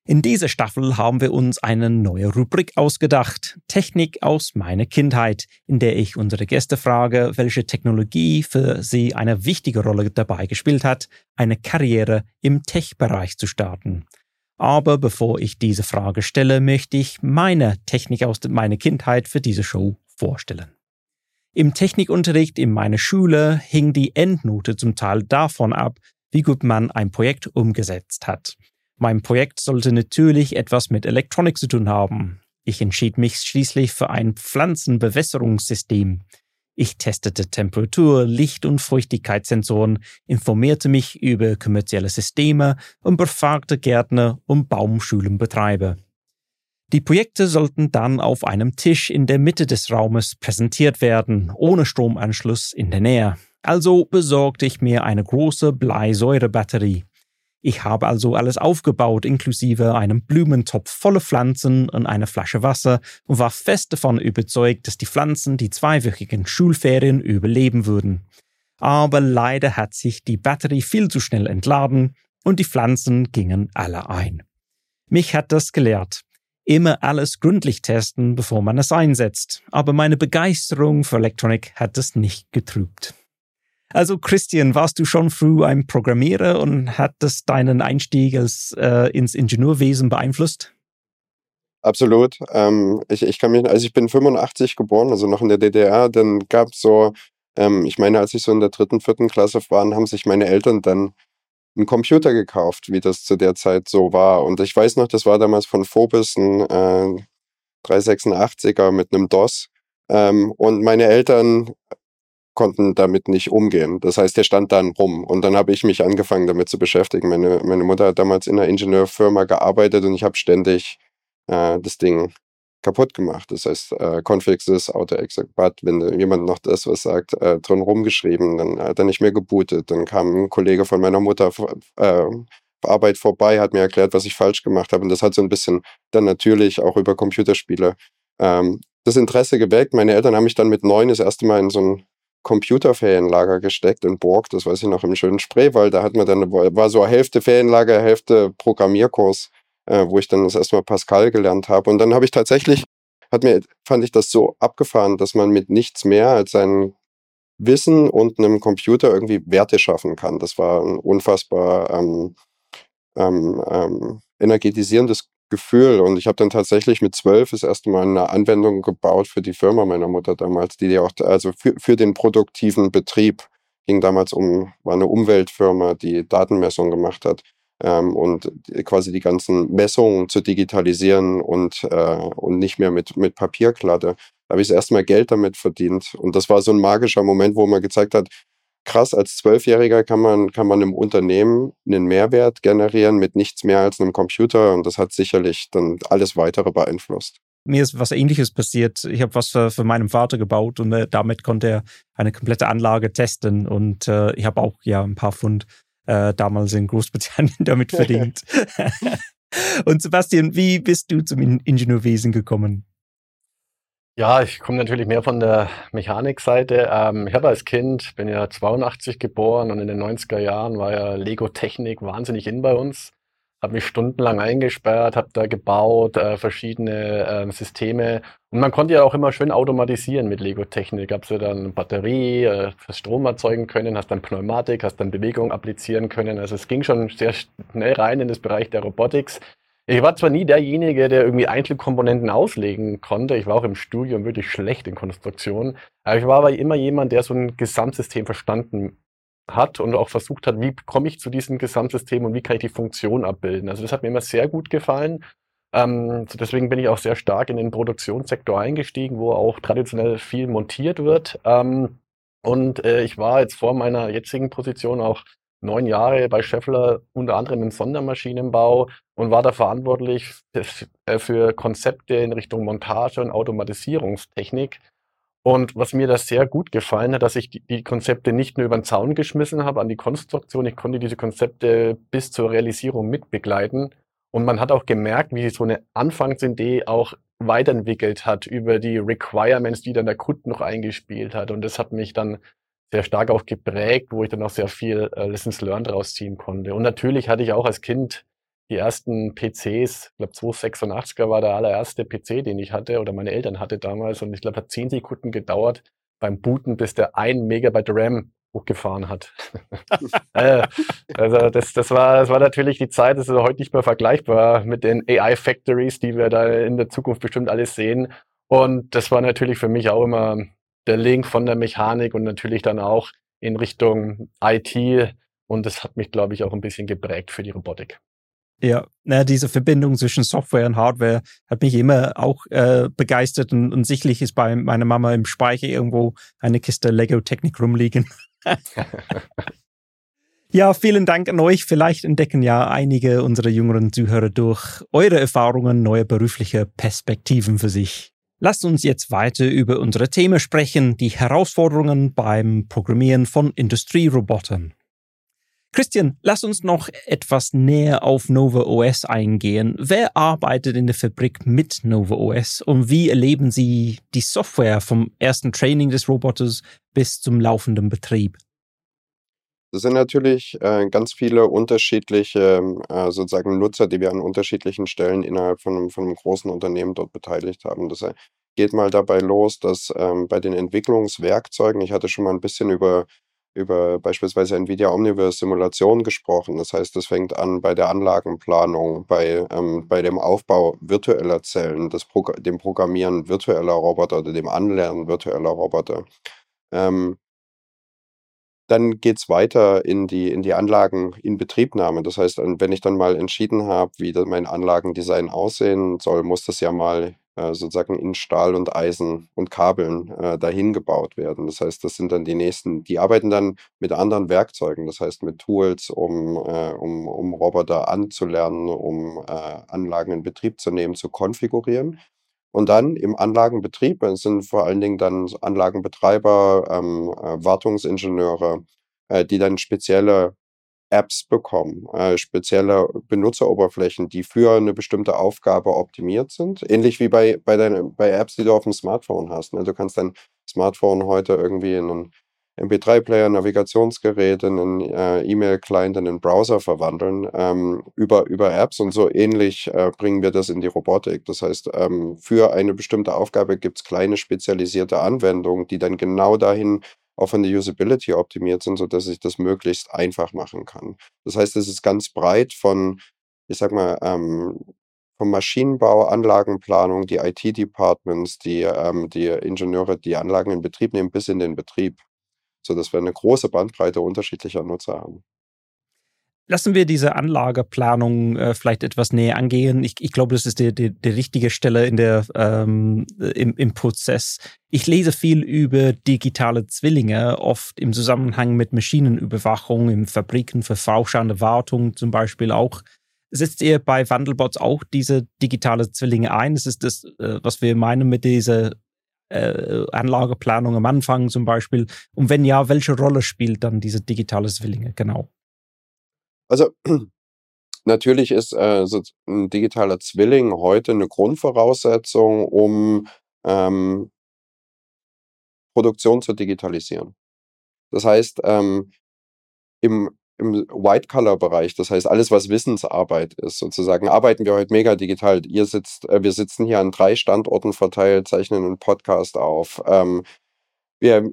In dieser Staffel haben wir uns eine neue Rubrik ausgedacht, Technik aus meiner Kindheit, in der ich unsere Gäste frage, welche Technologie für sie eine wichtige Rolle dabei gespielt hat, eine Karriere im Tech-Bereich zu starten. Aber bevor ich diese Frage stelle, möchte ich meine Technik aus meiner Kindheit für diese Show vorstellen. Im Technikunterricht in meiner Schule hing die Endnote zum Teil davon ab, wie gut man ein Projekt umgesetzt hat. Mein Projekt sollte natürlich etwas mit Elektronik zu tun haben. Ich entschied mich schließlich für ein Pflanzenbewässerungssystem. Ich testete Temperatur-, Licht- und Feuchtigkeitssensoren, informierte mich über kommerzielle Systeme und befragte Gärtner und Baumschulenbetreiber. Die Projekte sollten dann auf einem Tisch in der Mitte des Raumes präsentiert werden, ohne Stromanschluss in der Nähe. Also besorgte ich mir eine große Bleisäurebatterie. Ich habe also alles aufgebaut, inklusive einem Blumentopf voller Pflanzen und einer Flasche Wasser und war fest davon überzeugt, dass die Pflanzen die 2-wöchigen Schulferien überleben würden. Aber leider hat sich die Batterie viel zu schnell entladen und die Pflanzen gingen alle ein. Mich hat das gelehrt. Immer alles gründlich testen, bevor man es einsetzt. Aber meine Begeisterung für Elektronik hat es nicht getrübt. Also Christian, warst du schon früh ein Programmierer und hat das deinen Einstieg ins Ingenieurwesen beeinflusst? Absolut. Ich kann mich, also ich bin 85 geboren, also noch in der DDR. Dann gab es so, ich meine, als ich so in der 3., 4. Klasse war, haben sich meine Eltern dann einen Computer gekauft, wie das zu der Zeit so war. Und ich weiß noch, das war damals von Phobis ein 386er mit einem DOS. Und meine Eltern konnten damit nicht umgehen. Das heißt, der stand dann rum. Und dann habe ich mich angefangen, damit zu beschäftigen. Meine Mutter hat damals in einer Ingenieurfirma gearbeitet und ich habe ständig das Ding kaputt gemacht. Das heißt, Config.sys, AutoExec.bat, wenn jemand noch das was sagt, drin rumgeschrieben, dann hat er nicht mehr gebootet. Dann kam ein Kollege von meiner Mutter auf Arbeit vorbei, hat mir erklärt, was ich falsch gemacht habe. Und das hat so ein bisschen dann natürlich auch über Computerspiele das Interesse geweckt. Meine Eltern haben mich dann mit 9 das erste Mal in so ein Computerferienlager gesteckt in Borg, das weiß ich noch, im schönen Spreewald. Da hat man dann, war so Hälfte Ferienlager, Hälfte Programmierkurs, wo ich dann das erste Mal Pascal gelernt habe. Und dann habe ich tatsächlich, fand ich das so abgefahren, dass man mit nichts mehr als seinem Wissen und einem Computer irgendwie Werte schaffen kann. Das war ein unfassbar energetisierendes Gefühl. Und ich habe dann tatsächlich mit 12 das erste Mal eine Anwendung gebaut für die Firma meiner Mutter damals, die auch, also für den produktiven Betrieb, ging damals war eine Umweltfirma, die Datenmessung gemacht hat, und quasi die ganzen Messungen zu digitalisieren und nicht mehr mit Papierklatte. Da habe ich das erste Mal Geld damit verdient. Und das war so ein magischer Moment, wo man gezeigt hat, krass, als 12-Jähriger kann man im Unternehmen einen Mehrwert generieren mit nichts mehr als einem Computer, und das hat sicherlich dann alles Weitere beeinflusst. Mir ist was Ähnliches passiert. Ich habe was für meinen Vater gebaut und damit konnte er eine komplette Anlage testen, und ich habe auch ein paar Pfund damals in Großbritannien damit verdient. Und Sebastian, wie bist du zum Ingenieurwesen gekommen? Ja, ich komme natürlich mehr von der Mechanikseite. Ich habe als Kind, bin ja 82 geboren, und in den 90er Jahren war ja Lego-Technik wahnsinnig in bei uns. Habe mich stundenlang eingesperrt, habe da gebaut, verschiedene Systeme. Und man konnte ja auch immer schön automatisieren mit Lego-Technik. Gab's ja dann eine Batterie, fürs Strom erzeugen können, hast dann Pneumatik, hast dann Bewegung applizieren können. Also es ging schon sehr schnell rein in das Bereich der Robotics. Ich war zwar nie derjenige, der irgendwie Einzelkomponenten auslegen konnte. Ich war auch im Studium wirklich schlecht in Konstruktion. Aber ich war aber immer jemand, der so ein Gesamtsystem verstanden hat und auch versucht hat, wie komme ich zu diesem Gesamtsystem und wie kann ich die Funktion abbilden. Also das hat mir immer sehr gut gefallen. Deswegen bin ich auch sehr stark in den Produktionssektor eingestiegen, wo auch traditionell viel montiert wird. Ich war jetzt vor meiner jetzigen Position auch 9 Jahre bei Schaeffler, unter anderem im Sondermaschinenbau, und war da verantwortlich für Konzepte in Richtung Montage und Automatisierungstechnik. Und was mir da sehr gut gefallen hat, dass ich die Konzepte nicht nur über den Zaun geschmissen habe an die Konstruktion, ich konnte diese Konzepte bis zur Realisierung mitbegleiten. Und man hat auch gemerkt, wie sich so eine Anfangsidee auch weiterentwickelt hat über die Requirements, die dann der Kunde noch eingespielt hat. Und das hat mich dann sehr stark auch geprägt, wo ich dann auch sehr viel Lessons learned rausziehen konnte. Und natürlich hatte ich auch als Kind die ersten PCs, ich glaube 286er war der allererste PC, den ich hatte oder meine Eltern hatte damals. Und ich glaube, hat 10 Sekunden gedauert beim Booten, bis der 1 Megabyte RAM hochgefahren hat. Also das war natürlich die Zeit, das ist heute nicht mehr vergleichbar mit den AI-Factories, die wir da in der Zukunft bestimmt alles sehen. Und das war natürlich für mich auch immer der Link von der Mechanik und natürlich dann auch in Richtung IT. Und das hat mich, glaube ich, auch ein bisschen geprägt für die Robotik. Ja, diese Verbindung zwischen Software und Hardware hat mich immer auch begeistert und sicherlich ist bei meiner Mama im Speicher irgendwo eine Kiste Lego-Technik rumliegen. Ja, vielen Dank an euch. Vielleicht entdecken ja einige unserer jüngeren Zuhörer durch eure Erfahrungen neue berufliche Perspektiven für sich. Lasst uns jetzt weiter über unsere Themen sprechen, die Herausforderungen beim Programmieren von Industrierobotern. Christian, lass uns noch etwas näher auf Nova OS eingehen. Wer arbeitet in der Fabrik mit Nova OS und wie erleben Sie die Software vom ersten Training des Roboters bis zum laufenden Betrieb? Das sind natürlich ganz viele unterschiedliche sozusagen Nutzer, die wir an unterschiedlichen Stellen innerhalb von einem großen Unternehmen dort beteiligt haben. Das geht mal dabei los, dass bei den Entwicklungswerkzeugen, ich hatte schon mal ein bisschen über beispielsweise NVIDIA Omniverse Simulation gesprochen. Das heißt, das fängt an bei der Anlagenplanung, bei dem Aufbau virtueller Zellen, dem Programmieren virtueller Roboter oder dem Anlernen virtueller Roboter. Dann geht's weiter in die Anlageninbetriebnahme. Das heißt, wenn ich dann mal entschieden habe, wie mein Anlagendesign aussehen soll, muss das ja mal sozusagen in Stahl und Eisen und Kabeln dahin gebaut werden. Das heißt, das sind dann die nächsten, die arbeiten dann mit anderen Werkzeugen, das heißt mit Tools, um Roboter anzulernen, um Anlagen in Betrieb zu nehmen, zu konfigurieren. Und dann im Anlagenbetrieb, es sind vor allen Dingen dann Anlagenbetreiber, Wartungsingenieure, die dann spezielle Apps bekommen, spezielle Benutzeroberflächen, die für eine bestimmte Aufgabe optimiert sind. Ähnlich wie bei Apps, die du auf dem Smartphone hast, ne? Du kannst dein Smartphone heute irgendwie in 'nen MP3-Player, Navigationsgerät, in 'nen E-Mail-Client, in 'nen Browser verwandeln, über Apps, und so ähnlich bringen wir das in die Robotik. Das heißt, für eine bestimmte Aufgabe gibt's kleine spezialisierte Anwendungen, die dann genau dahin auch von der Usability optimiert sind, sodass ich das möglichst einfach machen kann. Das heißt, es ist ganz breit von, ich sage mal, vom Maschinenbau, Anlagenplanung, die IT-Departments, die Ingenieure, die Anlagen in Betrieb nehmen, bis in den Betrieb, sodass wir eine große Bandbreite unterschiedlicher Nutzer haben. Lassen wir diese Anlageplanung vielleicht etwas näher angehen. Ich glaube, das ist die richtige Stelle im Prozess. Ich lese viel über digitale Zwillinge, oft im Zusammenhang mit Maschinenüberwachung, in Fabriken für vorausschauende Wartung zum Beispiel auch. Setzt ihr bei Wandelbots auch diese digitale Zwillinge ein? Das ist das, was wir meinen mit dieser Anlageplanung am Anfang zum Beispiel. Und wenn ja, welche Rolle spielt dann diese digitale Zwillinge? Genau. Also, natürlich ist so 'n digitaler Zwilling heute eine Grundvoraussetzung, um Produktion zu digitalisieren. Das heißt, im White-Collar-Bereich, das heißt alles, was Wissensarbeit ist sozusagen, arbeiten wir heute mega digital. Wir sitzen hier an 3 Standorten verteilt, zeichnen 'n Podcast auf. Wir,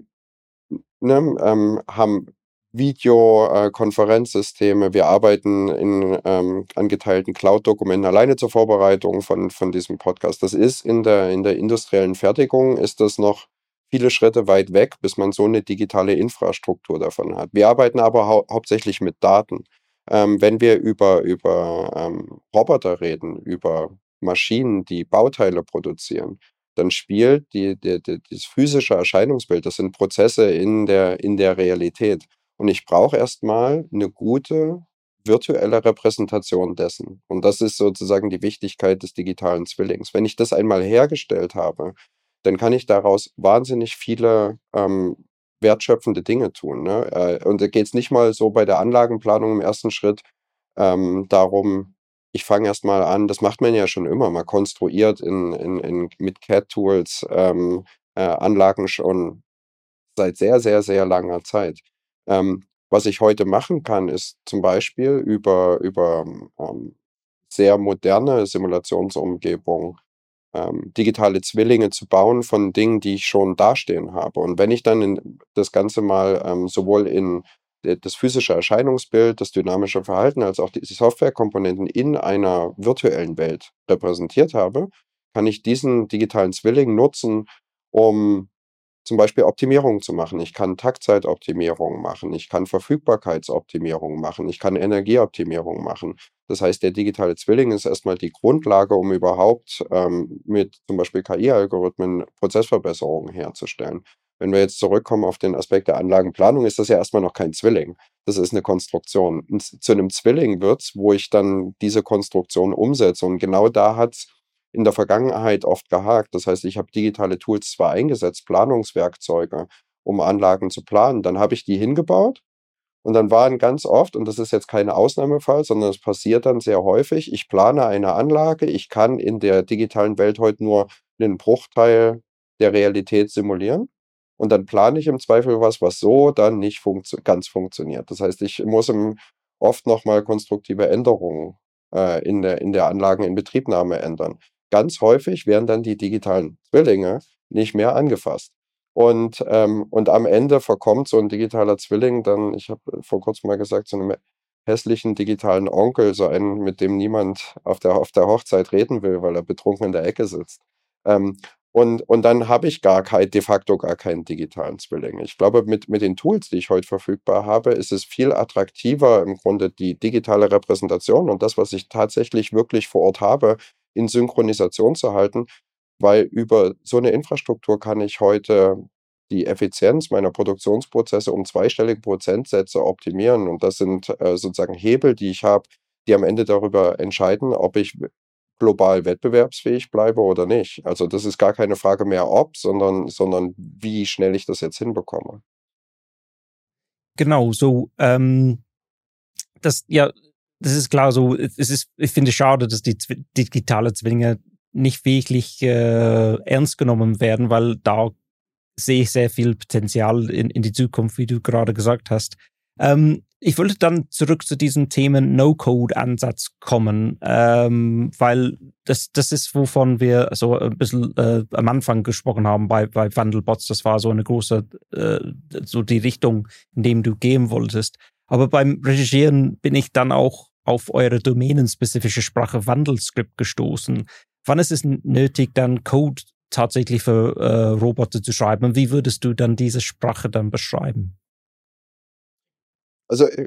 haben Konferenzsysteme. Wir arbeiten an geteilten Cloud-Dokumenten alleine zur Vorbereitung von diesem Podcast. Das ist in der industriellen Fertigung ist das noch viele Schritte weit weg, bis man so eine digitale Infrastruktur davon hat. Wir arbeiten aber hauptsächlich mit Daten. Wenn wir über Roboter reden, über Maschinen, die Bauteile produzieren, dann spielt das physische Erscheinungsbild, das sind Prozesse in der Realität. Und ich brauche erstmal eine gute virtuelle Repräsentation dessen. Und das ist sozusagen die Wichtigkeit des digitalen Zwillings. Wenn ich das einmal hergestellt habe, dann kann ich daraus wahnsinnig viele wertschöpfende Dinge tun, ne? Und da geht's nicht mal so bei der Anlagenplanung im ersten Schritt darum, ich fange erst mal an, das macht man ja schon immer, man konstruiert mit CAD-Tools Anlagen schon seit sehr, sehr, sehr langer Zeit. Was ich heute machen kann, ist zum Beispiel über sehr moderne Simulationsumgebung, digitale Zwillinge zu bauen von Dingen, die ich schon dastehen habe. Und wenn ich dann das Ganze mal sowohl in das physische Erscheinungsbild, das dynamische Verhalten, als auch die Softwarekomponenten in einer virtuellen Welt repräsentiert habe, kann ich diesen digitalen Zwilling nutzen, um zum Beispiel Optimierungen zu machen. Ich kann Taktzeitoptimierungen machen, ich kann Verfügbarkeitsoptimierungen machen, ich kann Energieoptimierungen machen. Das heißt, der digitale Zwilling ist erstmal die Grundlage, um überhaupt mit zum Beispiel KI-Algorithmen Prozessverbesserungen herzustellen. Wenn wir jetzt zurückkommen auf den Aspekt der Anlagenplanung, ist das ja erstmal noch kein Zwilling. Das ist eine Konstruktion. Und zu einem Zwilling wird's, wo ich dann diese Konstruktion umsetze. Und genau da hat's in der Vergangenheit oft gehakt. Das heißt, ich habe digitale Tools zwar eingesetzt, Planungswerkzeuge, um Anlagen zu planen. Dann habe ich die hingebaut und dann waren ganz oft, und das ist jetzt kein Ausnahmefall, sondern es passiert dann sehr häufig, ich plane eine Anlage, ich kann in der digitalen Welt heute nur einen Bruchteil der Realität simulieren. Und dann plane ich im Zweifel was so dann nicht ganz funktioniert. Das heißt, ich muss oft nochmal konstruktive Änderungen in der Anlageninbetriebnahme ändern. Ganz häufig werden dann die digitalen Zwillinge nicht mehr angefasst. Und am Ende verkommt so ein digitaler Zwilling dann, ich habe vor Kurzem mal gesagt, zu einem hässlichen digitalen Onkel, so einen, mit dem niemand auf der Hochzeit reden will, weil er betrunken in der Ecke sitzt. Und dann habe ich de facto gar keinen digitalen Zwilling. Ich glaube, mit den Tools, die ich heute verfügbar habe, ist es viel attraktiver, im Grunde die digitale Repräsentation und das, was ich tatsächlich wirklich vor Ort habe, in Synchronisation zu halten, weil über so eine Infrastruktur kann ich heute die Effizienz meiner Produktionsprozesse um zweistellige Prozentsätze optimieren. Und das sind sozusagen Hebel, die ich habe, die am Ende darüber entscheiden, ob ich global wettbewerbsfähig bleibe oder nicht. Also das ist gar keine Frage mehr ob, sondern wie schnell ich das jetzt hinbekomme. Genau, so, ja, das ist klar so, ich finde es schade, dass die digitale Zwillinge nicht wirklich ernst genommen werden, weil da sehe ich sehr viel Potenzial in die Zukunft, wie du gerade gesagt hast. Ich wollte dann zurück zu diesem Thema No-Code-Ansatz kommen, weil das ist, wovon wir so ein bisschen am Anfang gesprochen haben bei Wandelbots. Das war so eine große, so die Richtung, in dem du gehen wolltest. Aber beim Recherchieren bin ich dann auch auf eure domänenspezifische Sprache Wandelscript gestoßen. Wann ist es nötig, dann Code tatsächlich für Roboter zu schreiben? Und wie würdest du dann diese Sprache dann beschreiben? Also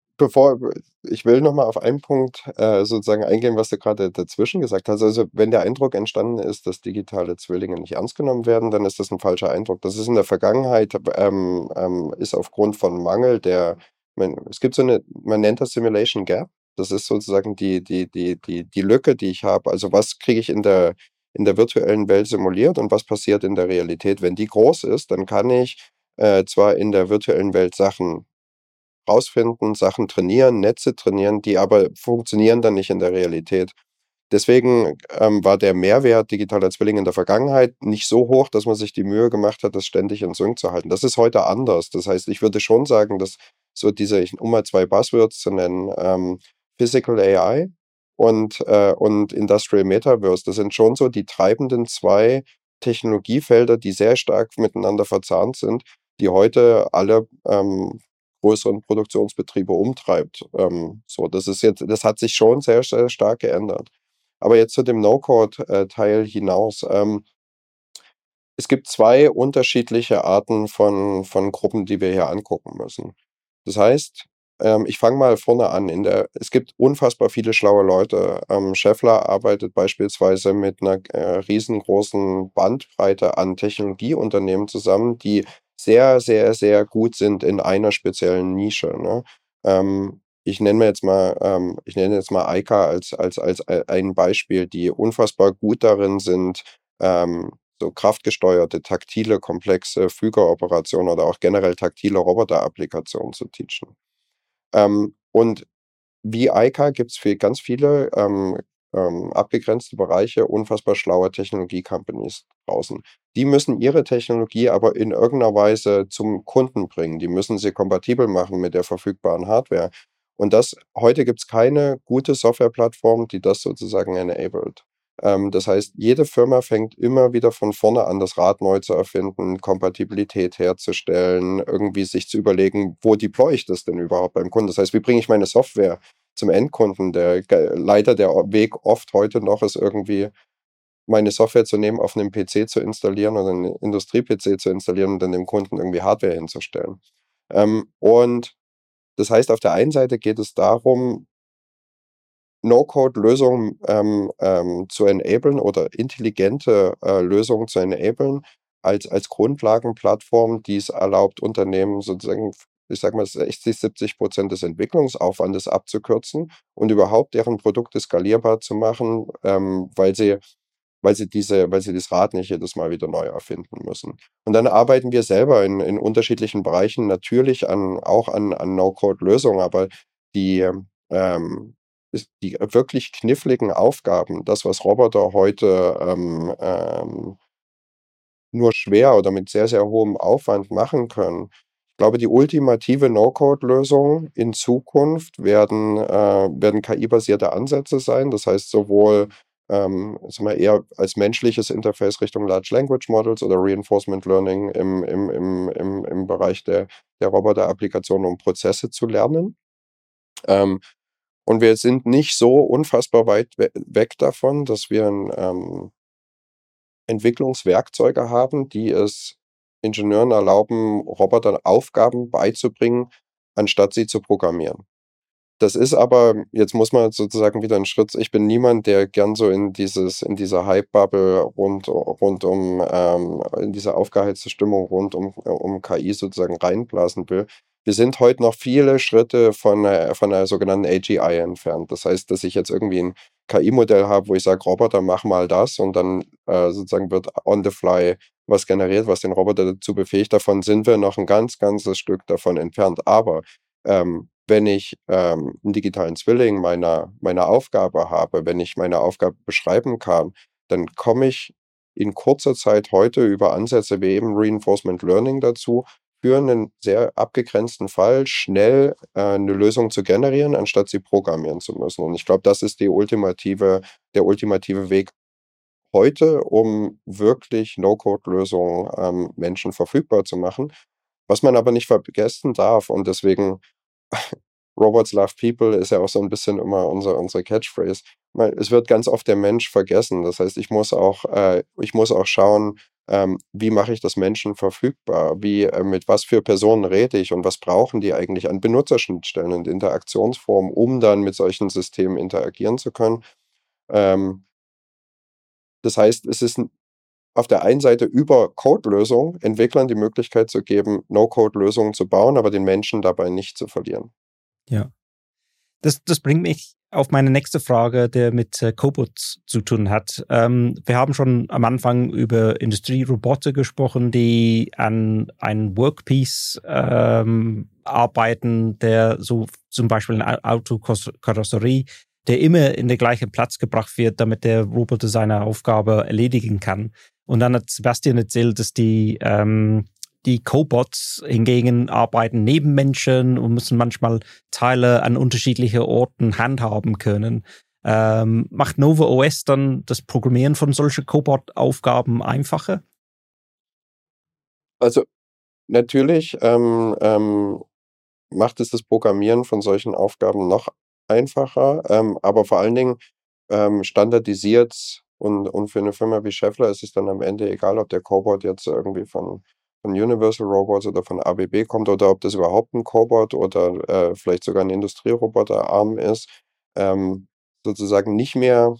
ich will nochmal auf einen Punkt sozusagen eingehen, was du gerade dazwischen gesagt hast. Also wenn der Eindruck entstanden ist, dass digitale Zwillinge nicht ernst genommen werden, dann ist das ein falscher Eindruck. Das ist in der Vergangenheit, ist aufgrund von Mangel es gibt man nennt das Simulation Gap. Das ist sozusagen die Lücke, die ich habe. Also was kriege ich in der virtuellen Welt simuliert und was passiert in der Realität? Wenn die groß ist, dann kann ich zwar in der virtuellen Welt Sachen rausfinden, Sachen trainieren, Netze trainieren, die aber funktionieren dann nicht in der Realität. Deswegen war der Mehrwert digitaler Zwillinge in der Vergangenheit nicht so hoch, dass man sich die Mühe gemacht hat, das ständig in Sync zu halten. Das ist heute anders. Das heißt, ich würde schon sagen, dass so um mal 2 Buzzwords zu nennen, Physical AI und Industrial Metaverse, das sind schon so die treibenden 2 Technologiefelder, die sehr stark miteinander verzahnt sind, die heute alle größeren Produktionsbetriebe umtreibt. Das hat sich schon sehr, sehr stark geändert. Aber jetzt zu dem No-Code-Teil hinaus. Es gibt 2 unterschiedliche Arten von Gruppen, die wir hier angucken müssen. Das heißt, ich fange mal vorne an. Es gibt unfassbar viele schlaue Leute. Schaeffler arbeitet beispielsweise mit einer riesengroßen Bandbreite an Technologieunternehmen zusammen, die sehr, sehr, sehr gut sind in einer speziellen Nische. Ne? Ich nenne jetzt mal Eika als ein Beispiel, die unfassbar gut darin sind, so kraftgesteuerte, taktile, komplexe Fügeroperationen oder auch generell taktile Roboterapplikationen zu teachen. Und wie Eika gibt es für ganz viele abgegrenzte Bereiche unfassbar schlaue Technologie-Companies draußen. Die müssen ihre Technologie aber in irgendeiner Weise zum Kunden bringen. Die müssen sie kompatibel machen mit der verfügbaren Hardware. Und heute gibt es keine gute Softwareplattform, die das sozusagen enabled. Das heißt, jede Firma fängt immer wieder von vorne an, das Rad neu zu erfinden, Kompatibilität herzustellen, irgendwie sich zu überlegen, wo deploy ich das denn überhaupt beim Kunden? Das heißt, wie bringe ich meine Software zum Endkunden? Leider der Weg oft heute noch ist irgendwie, meine Software zu nehmen, auf einem PC zu installieren oder einen Industrie-PC zu installieren und dann dem Kunden irgendwie Hardware hinzustellen. Und das heißt, auf der einen Seite geht es darum, No-Code-Lösungen zu enablen oder intelligente Lösungen zu enablen als Grundlagenplattform, die es erlaubt, Unternehmen sozusagen, ich sage mal, 60-70% des Entwicklungsaufwandes abzukürzen und überhaupt deren Produkte skalierbar zu machen, weil sie das Rad nicht jedes Mal wieder neu erfinden müssen. Und dann arbeiten wir selber in unterschiedlichen Bereichen natürlich auch an No-Code-Lösungen, aber die die wirklich kniffligen Aufgaben, das, was Roboter heute nur schwer oder mit sehr, sehr hohem Aufwand machen können. Ich glaube, die ultimative No-Code-Lösung in Zukunft werden KI-basierte Ansätze sein. Das heißt, sowohl sagen wir eher als menschliches Interface Richtung Large Language Models oder Reinforcement Learning im Bereich der Roboter-Applikationen, um Prozesse zu lernen. Und wir sind nicht so unfassbar weit weg davon, dass wir Entwicklungswerkzeuge haben, die es Ingenieuren erlauben, Robotern Aufgaben beizubringen, anstatt sie zu programmieren. Das ist aber, jetzt muss man sozusagen wieder einen Schritt, ich bin niemand, der gern so in diese Hype-Bubble rund um, in diese aufgeheizte Stimmung rund um KI sozusagen reinblasen will. Wir sind heute noch viele Schritte von einer sogenannten AGI entfernt. Das heißt, dass ich jetzt irgendwie ein KI-Modell habe, wo ich sage, Roboter, mach mal das und dann sozusagen wird on the fly was generiert, was den Roboter dazu befähigt. Davon sind wir noch ein ganzes Stück davon entfernt. Aber wenn ich einen digitalen Zwilling meiner Aufgabe habe, wenn ich meine Aufgabe beschreiben kann, dann komme ich in kurzer Zeit heute über Ansätze wie eben Reinforcement Learning dazu, für einen sehr abgegrenzten Fall schnell eine Lösung zu generieren, anstatt sie programmieren zu müssen. Und ich glaube, das ist der ultimative Weg heute, um wirklich No-Code-Lösungen Menschen verfügbar zu machen. Was man aber nicht vergessen darf, und deswegen Robots love people ist ja auch so ein bisschen immer unsere Catchphrase. Es wird ganz oft der Mensch vergessen. Das heißt, ich muss auch schauen, wie mache ich das Menschen verfügbar? Mit was für Personen rede ich und was brauchen die eigentlich an Benutzerschnittstellen und Interaktionsformen, um dann mit solchen Systemen interagieren zu können? Das heißt, es ist auf der einen Seite über Code-Lösungen Entwicklern die Möglichkeit zu geben, No-Code-Lösungen zu bauen, aber den Menschen dabei nicht zu verlieren. Ja. Das bringt mich auf meine nächste Frage, der mit Cobots zu tun hat. Wir haben schon am Anfang über Industrieroboter gesprochen, die an einem Workpiece arbeiten, der so zum Beispiel eine Autokarosserie, der immer in den gleichen Platz gebracht wird, damit der Roboter seine Aufgabe erledigen kann. Und dann hat Sebastian erzählt, dass die Cobots hingegen arbeiten neben Menschen und müssen manchmal Teile an unterschiedlichen Orten handhaben können. Macht Nova OS dann das Programmieren von solchen Cobot-Aufgaben einfacher? Also natürlich macht es das Programmieren von solchen Aufgaben noch einfacher, aber vor allen Dingen standardisiert und für eine Firma wie Schaeffler ist es dann am Ende egal, ob der Cobot jetzt irgendwie von Universal Robots oder von ABB kommt oder ob das überhaupt ein Cobot oder vielleicht sogar ein Industrieroboterarm ist, sozusagen nicht mehr,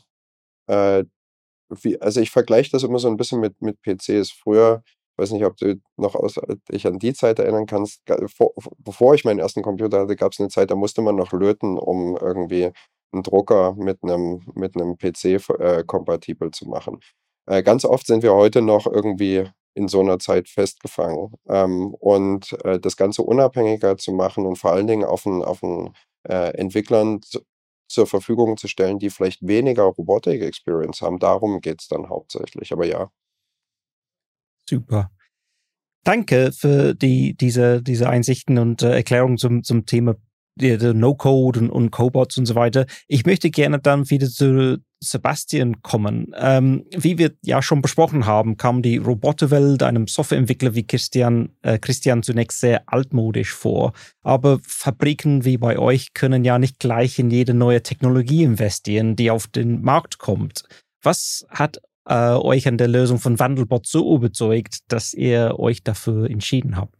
also ich vergleiche das immer so ein bisschen mit PCs. Früher, ich weiß nicht, ob du noch dich an die Zeit erinnern kannst, bevor ich meinen ersten Computer hatte, gab es eine Zeit, da musste man noch löten, um irgendwie einen Drucker mit einem PC kompatibel zu machen. Ganz oft sind wir heute noch irgendwie in so einer Zeit festgefangen. Und das Ganze unabhängiger zu machen und vor allen Dingen auf Entwicklern zur Verfügung zu stellen, die vielleicht weniger Robotik-Experience haben. Darum geht es dann hauptsächlich, aber ja. Super. Danke für diese Einsichten und Erklärungen zum Thema der No-Code und Cobots und so weiter. Ich möchte gerne dann wieder zu Sebastian kommen. Wie wir ja schon besprochen haben, kam die Roboterwelt einem Softwareentwickler wie Christian zunächst sehr altmodisch vor. Aber Fabriken wie bei euch können ja nicht gleich in jede neue Technologie investieren, die auf den Markt kommt. Was hat euch an der Lösung von Wandelbot so überzeugt, dass ihr euch dafür entschieden habt?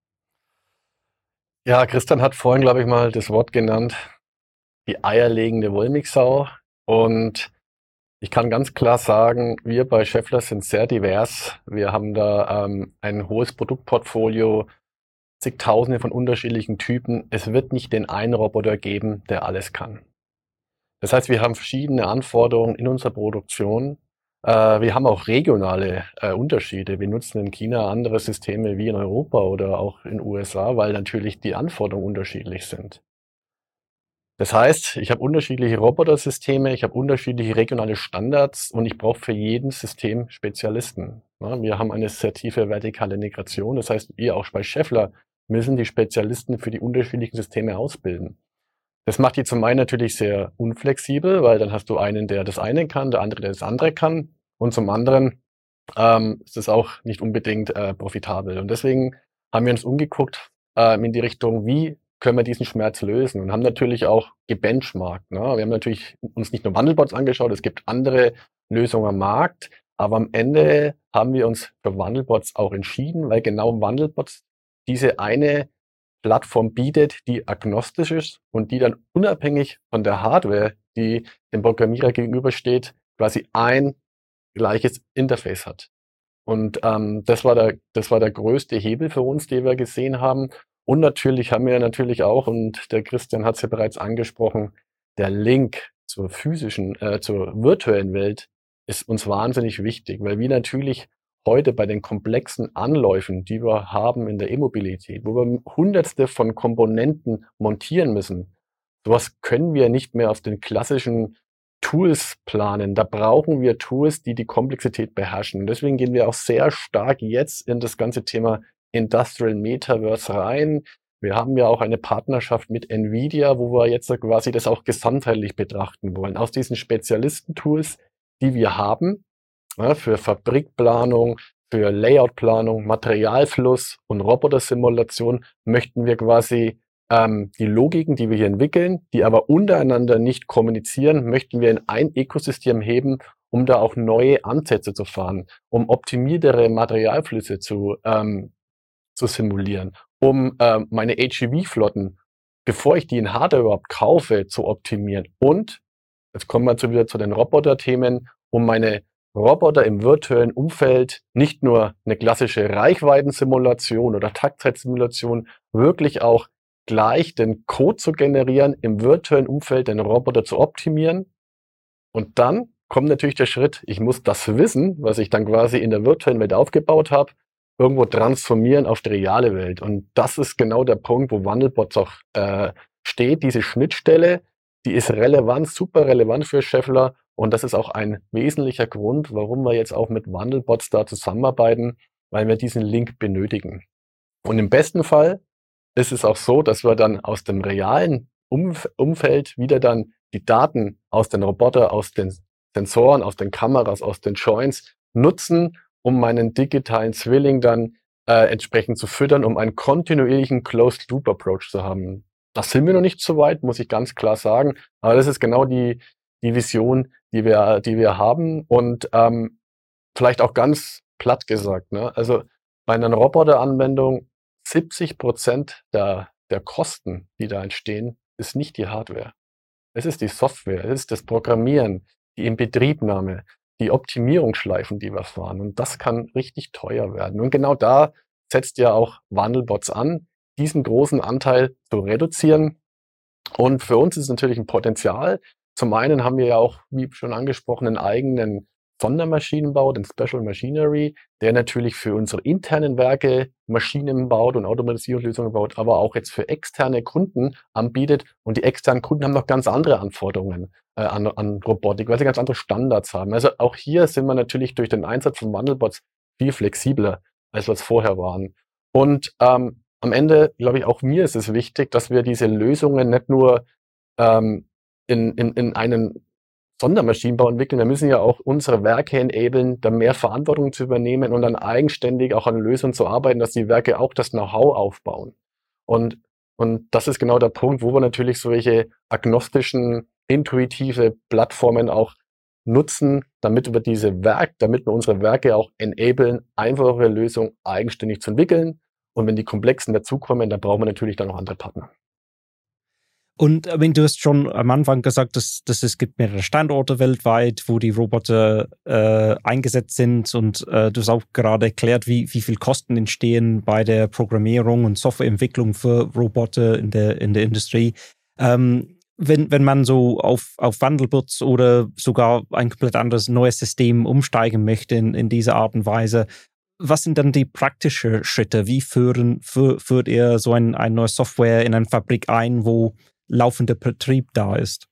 Ja, Christian hat vorhin, glaube ich, mal das Wort genannt, die eierlegende Wollmilchsau. Und ich kann ganz klar sagen, wir bei Schaeffler sind sehr divers. Wir haben da ein hohes Produktportfolio, zigtausende von unterschiedlichen Typen. Es wird nicht den einen Roboter geben, der alles kann. Das heißt, wir haben verschiedene Anforderungen in unserer Produktion. Wir haben auch regionale Unterschiede. Wir nutzen in China andere Systeme wie in Europa oder auch in den USA, weil natürlich die Anforderungen unterschiedlich sind. Das heißt, ich habe unterschiedliche Robotersysteme, ich habe unterschiedliche regionale Standards und ich brauche für jeden System Spezialisten. Ja, wir haben eine sehr tiefe vertikale Integration. Das heißt, wir auch bei Schaeffler müssen die Spezialisten für die unterschiedlichen Systeme ausbilden. Das macht die zum einen natürlich sehr unflexibel, weil dann hast du einen, der das eine kann, der andere, der das andere kann. Und zum anderen ist es auch nicht unbedingt profitabel. Und deswegen haben wir uns umgeguckt in die Richtung, wie können wir diesen Schmerz lösen, und haben natürlich auch gebenchmarkt. Ne? Wir haben natürlich uns nicht nur Wandelbots angeschaut, es gibt andere Lösungen am Markt, aber am Ende haben wir uns für Wandelbots auch entschieden, weil genau Wandelbots diese eine Plattform bietet, die agnostisch ist und die dann unabhängig von der Hardware, die dem Programmierer gegenübersteht, quasi ein gleiches Interface hat. Und das war der größte Hebel für uns, den wir gesehen haben. Und natürlich haben wir natürlich auch, und der Christian hat es ja bereits angesprochen, der Link zur zur virtuellen Welt ist uns wahnsinnig wichtig, weil wir natürlich heute bei den komplexen Anläufen, die wir haben in der E-Mobilität, wo wir Hundertste von Komponenten montieren müssen, sowas können wir nicht mehr auf den klassischen Tools planen. Da brauchen wir Tools, die die Komplexität beherrschen. Und deswegen gehen wir auch sehr stark jetzt in das ganze Thema Industrial Metaverse rein. Wir haben ja auch eine Partnerschaft mit NVIDIA, wo wir jetzt quasi das auch gesamtheitlich betrachten wollen. Aus diesen Spezialistentools, die wir haben, ja, für Fabrikplanung, für Layoutplanung, Materialfluss und Robotersimulation, möchten wir quasi die Logiken, die wir hier entwickeln, die aber untereinander nicht kommunizieren, möchten wir in ein Ökosystem heben, um da auch neue Ansätze zu fahren, um optimiertere Materialflüsse zu simulieren, um meine HEV-Flotten, bevor ich die in Hardware überhaupt kaufe, zu optimieren. Und, jetzt kommen wir wieder zu den Roboter-Themen, um meine Roboter im virtuellen Umfeld nicht nur eine klassische Reichweitensimulation oder Taktzeitsimulation, wirklich auch gleich den Code zu generieren, im virtuellen Umfeld den Roboter zu optimieren. Und dann kommt natürlich der Schritt, ich muss das Wissen, was ich dann quasi in der virtuellen Welt aufgebaut habe, irgendwo transformieren auf die reale Welt. Und das ist genau der Punkt, wo Wandelbots auch steht. Diese Schnittstelle, die ist relevant, super relevant für Schaeffler. Und das ist auch ein wesentlicher Grund, warum wir jetzt auch mit Wandelbots da zusammenarbeiten, weil wir diesen Link benötigen. Und im besten Fall ist es auch so, dass wir dann aus dem realen Umfeld wieder dann die Daten aus den Robotern, aus den Sensoren, aus den Kameras, aus den Joints nutzen, um meinen digitalen Zwilling dann entsprechend zu füttern, um einen kontinuierlichen Closed-Loop-Approach zu haben. Das sind wir noch nicht so weit, muss ich ganz klar sagen. Aber das ist genau die Vision, die wir haben. Und vielleicht auch ganz platt gesagt, ne? Also bei einer Roboteranwendung 70% der Kosten, die da entstehen, ist nicht die Hardware. Es ist die Software, es ist das Programmieren, die Inbetriebnahme, die Optimierungsschleifen, die wir fahren. Und das kann richtig teuer werden. Und genau da setzt ja auch Wandelbots an, diesen großen Anteil zu reduzieren. Und für uns ist es natürlich ein Potenzial. Zum einen haben wir ja auch, wie schon angesprochen, einen eigenen Sondermaschinenbau, den Special Machinery, der natürlich für unsere internen Werke Maschinen baut und Automatisierungslösungen baut, aber auch jetzt für externe Kunden anbietet. Und die externen Kunden haben noch ganz andere Anforderungen an Robotik, weil sie ganz andere Standards haben. Also auch hier sind wir natürlich durch den Einsatz von Wandelbots viel flexibler, als wir es vorher waren. Und am Ende, glaube ich, auch mir ist es wichtig, dass wir diese Lösungen nicht nur in einen Sondermaschinenbau entwickeln. Wir müssen ja auch unsere Werke enablen, da mehr Verantwortung zu übernehmen und dann eigenständig auch an Lösungen zu arbeiten, dass die Werke auch das Know-how aufbauen. Und das ist genau der Punkt, wo wir natürlich solche agnostischen, intuitive Plattformen auch nutzen, damit wir unsere Werke auch enablen, einfache Lösungen eigenständig zu entwickeln. Und wenn die komplexen dazukommen, dann brauchen wir natürlich dann noch andere Partner. Und du hast schon am Anfang gesagt, dass es gibt mehrere Standorte weltweit, wo die Roboter eingesetzt sind, und du hast auch gerade erklärt, wie viel Kosten entstehen bei der Programmierung und Softwareentwicklung für Roboter in der Industrie. Wenn man so auf Wandelbots oder sogar ein komplett anderes neues System umsteigen möchte in dieser Art und Weise, was sind dann die praktischen Schritte? Wie führt ihr so ein neue Software in eine Fabrik ein, wo laufender Betrieb da ist?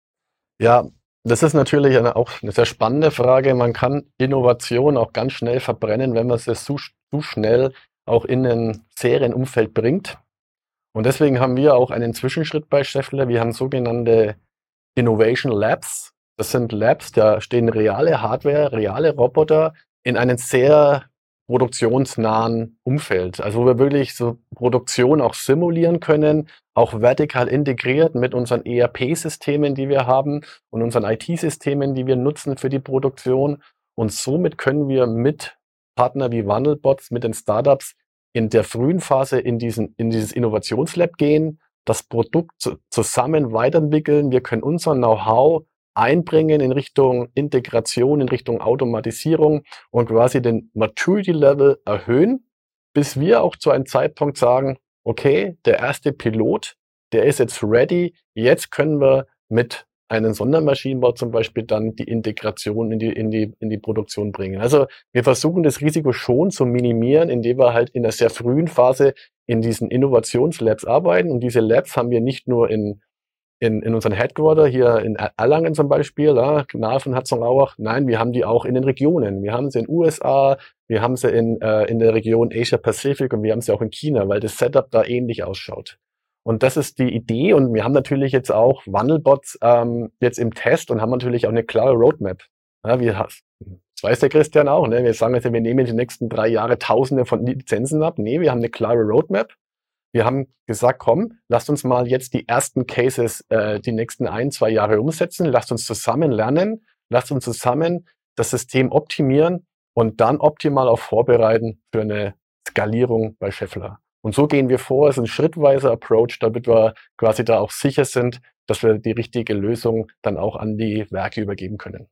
Ja, das ist natürlich auch eine sehr spannende Frage. Man kann Innovation auch ganz schnell verbrennen, wenn man es zu schnell auch in ein Serienumfeld bringt. Und deswegen haben wir auch einen Zwischenschritt bei Schaeffler. Wir haben sogenannte Innovation Labs. Das sind Labs, da stehen reale Hardware, reale Roboter in einem sehr produktionsnahen Umfeld. Also wo wir wirklich so Produktion auch simulieren können, auch vertikal integriert mit unseren ERP-Systemen, die wir haben, und unseren IT-Systemen, die wir nutzen für die Produktion. Und somit können wir mit Partner wie Wandelbots, mit den Startups in der frühen Phase in dieses Innovationslab gehen, das Produkt zusammen weiterentwickeln. Wir können unser Know-how einbringen in Richtung Integration, in Richtung Automatisierung und quasi den Maturity Level erhöhen, bis wir auch zu einem Zeitpunkt sagen, okay, der erste Pilot, der ist jetzt ready, jetzt können wir mit einem Sondermaschinenbau zum Beispiel dann die Integration in die Produktion bringen. Also wir versuchen das Risiko schon zu minimieren, indem wir halt in der sehr frühen Phase in diesen Innovationslabs arbeiten. Und diese Labs haben wir nicht nur in unseren Headquarter hier in Erlangen zum Beispiel, nahe von Herzogenaurach. Nein, wir haben die auch in den Regionen. Wir haben sie in den USA, wir haben sie in der Region Asia Pacific und wir haben sie auch in China, weil das Setup da ähnlich ausschaut. Und das ist die Idee. Und wir haben natürlich jetzt auch Wandelbots jetzt im Test und haben natürlich auch eine klare Roadmap. Ja, das weiß der Christian auch. Ne? Wir sagen jetzt, wir nehmen die nächsten 3 Jahre Tausende von Lizenzen ab. Nee, wir haben eine klare Roadmap. Wir haben gesagt, komm, lasst uns mal jetzt die ersten Cases die nächsten 1-2 Jahre umsetzen. Lasst uns zusammen lernen. Lasst uns zusammen das System optimieren und dann optimal auch vorbereiten für eine Skalierung bei Schaeffler. Und so gehen wir vor. Es ist ein schrittweiser Approach, damit wir quasi da auch sicher sind, dass wir die richtige Lösung dann auch an die Werke übergeben können.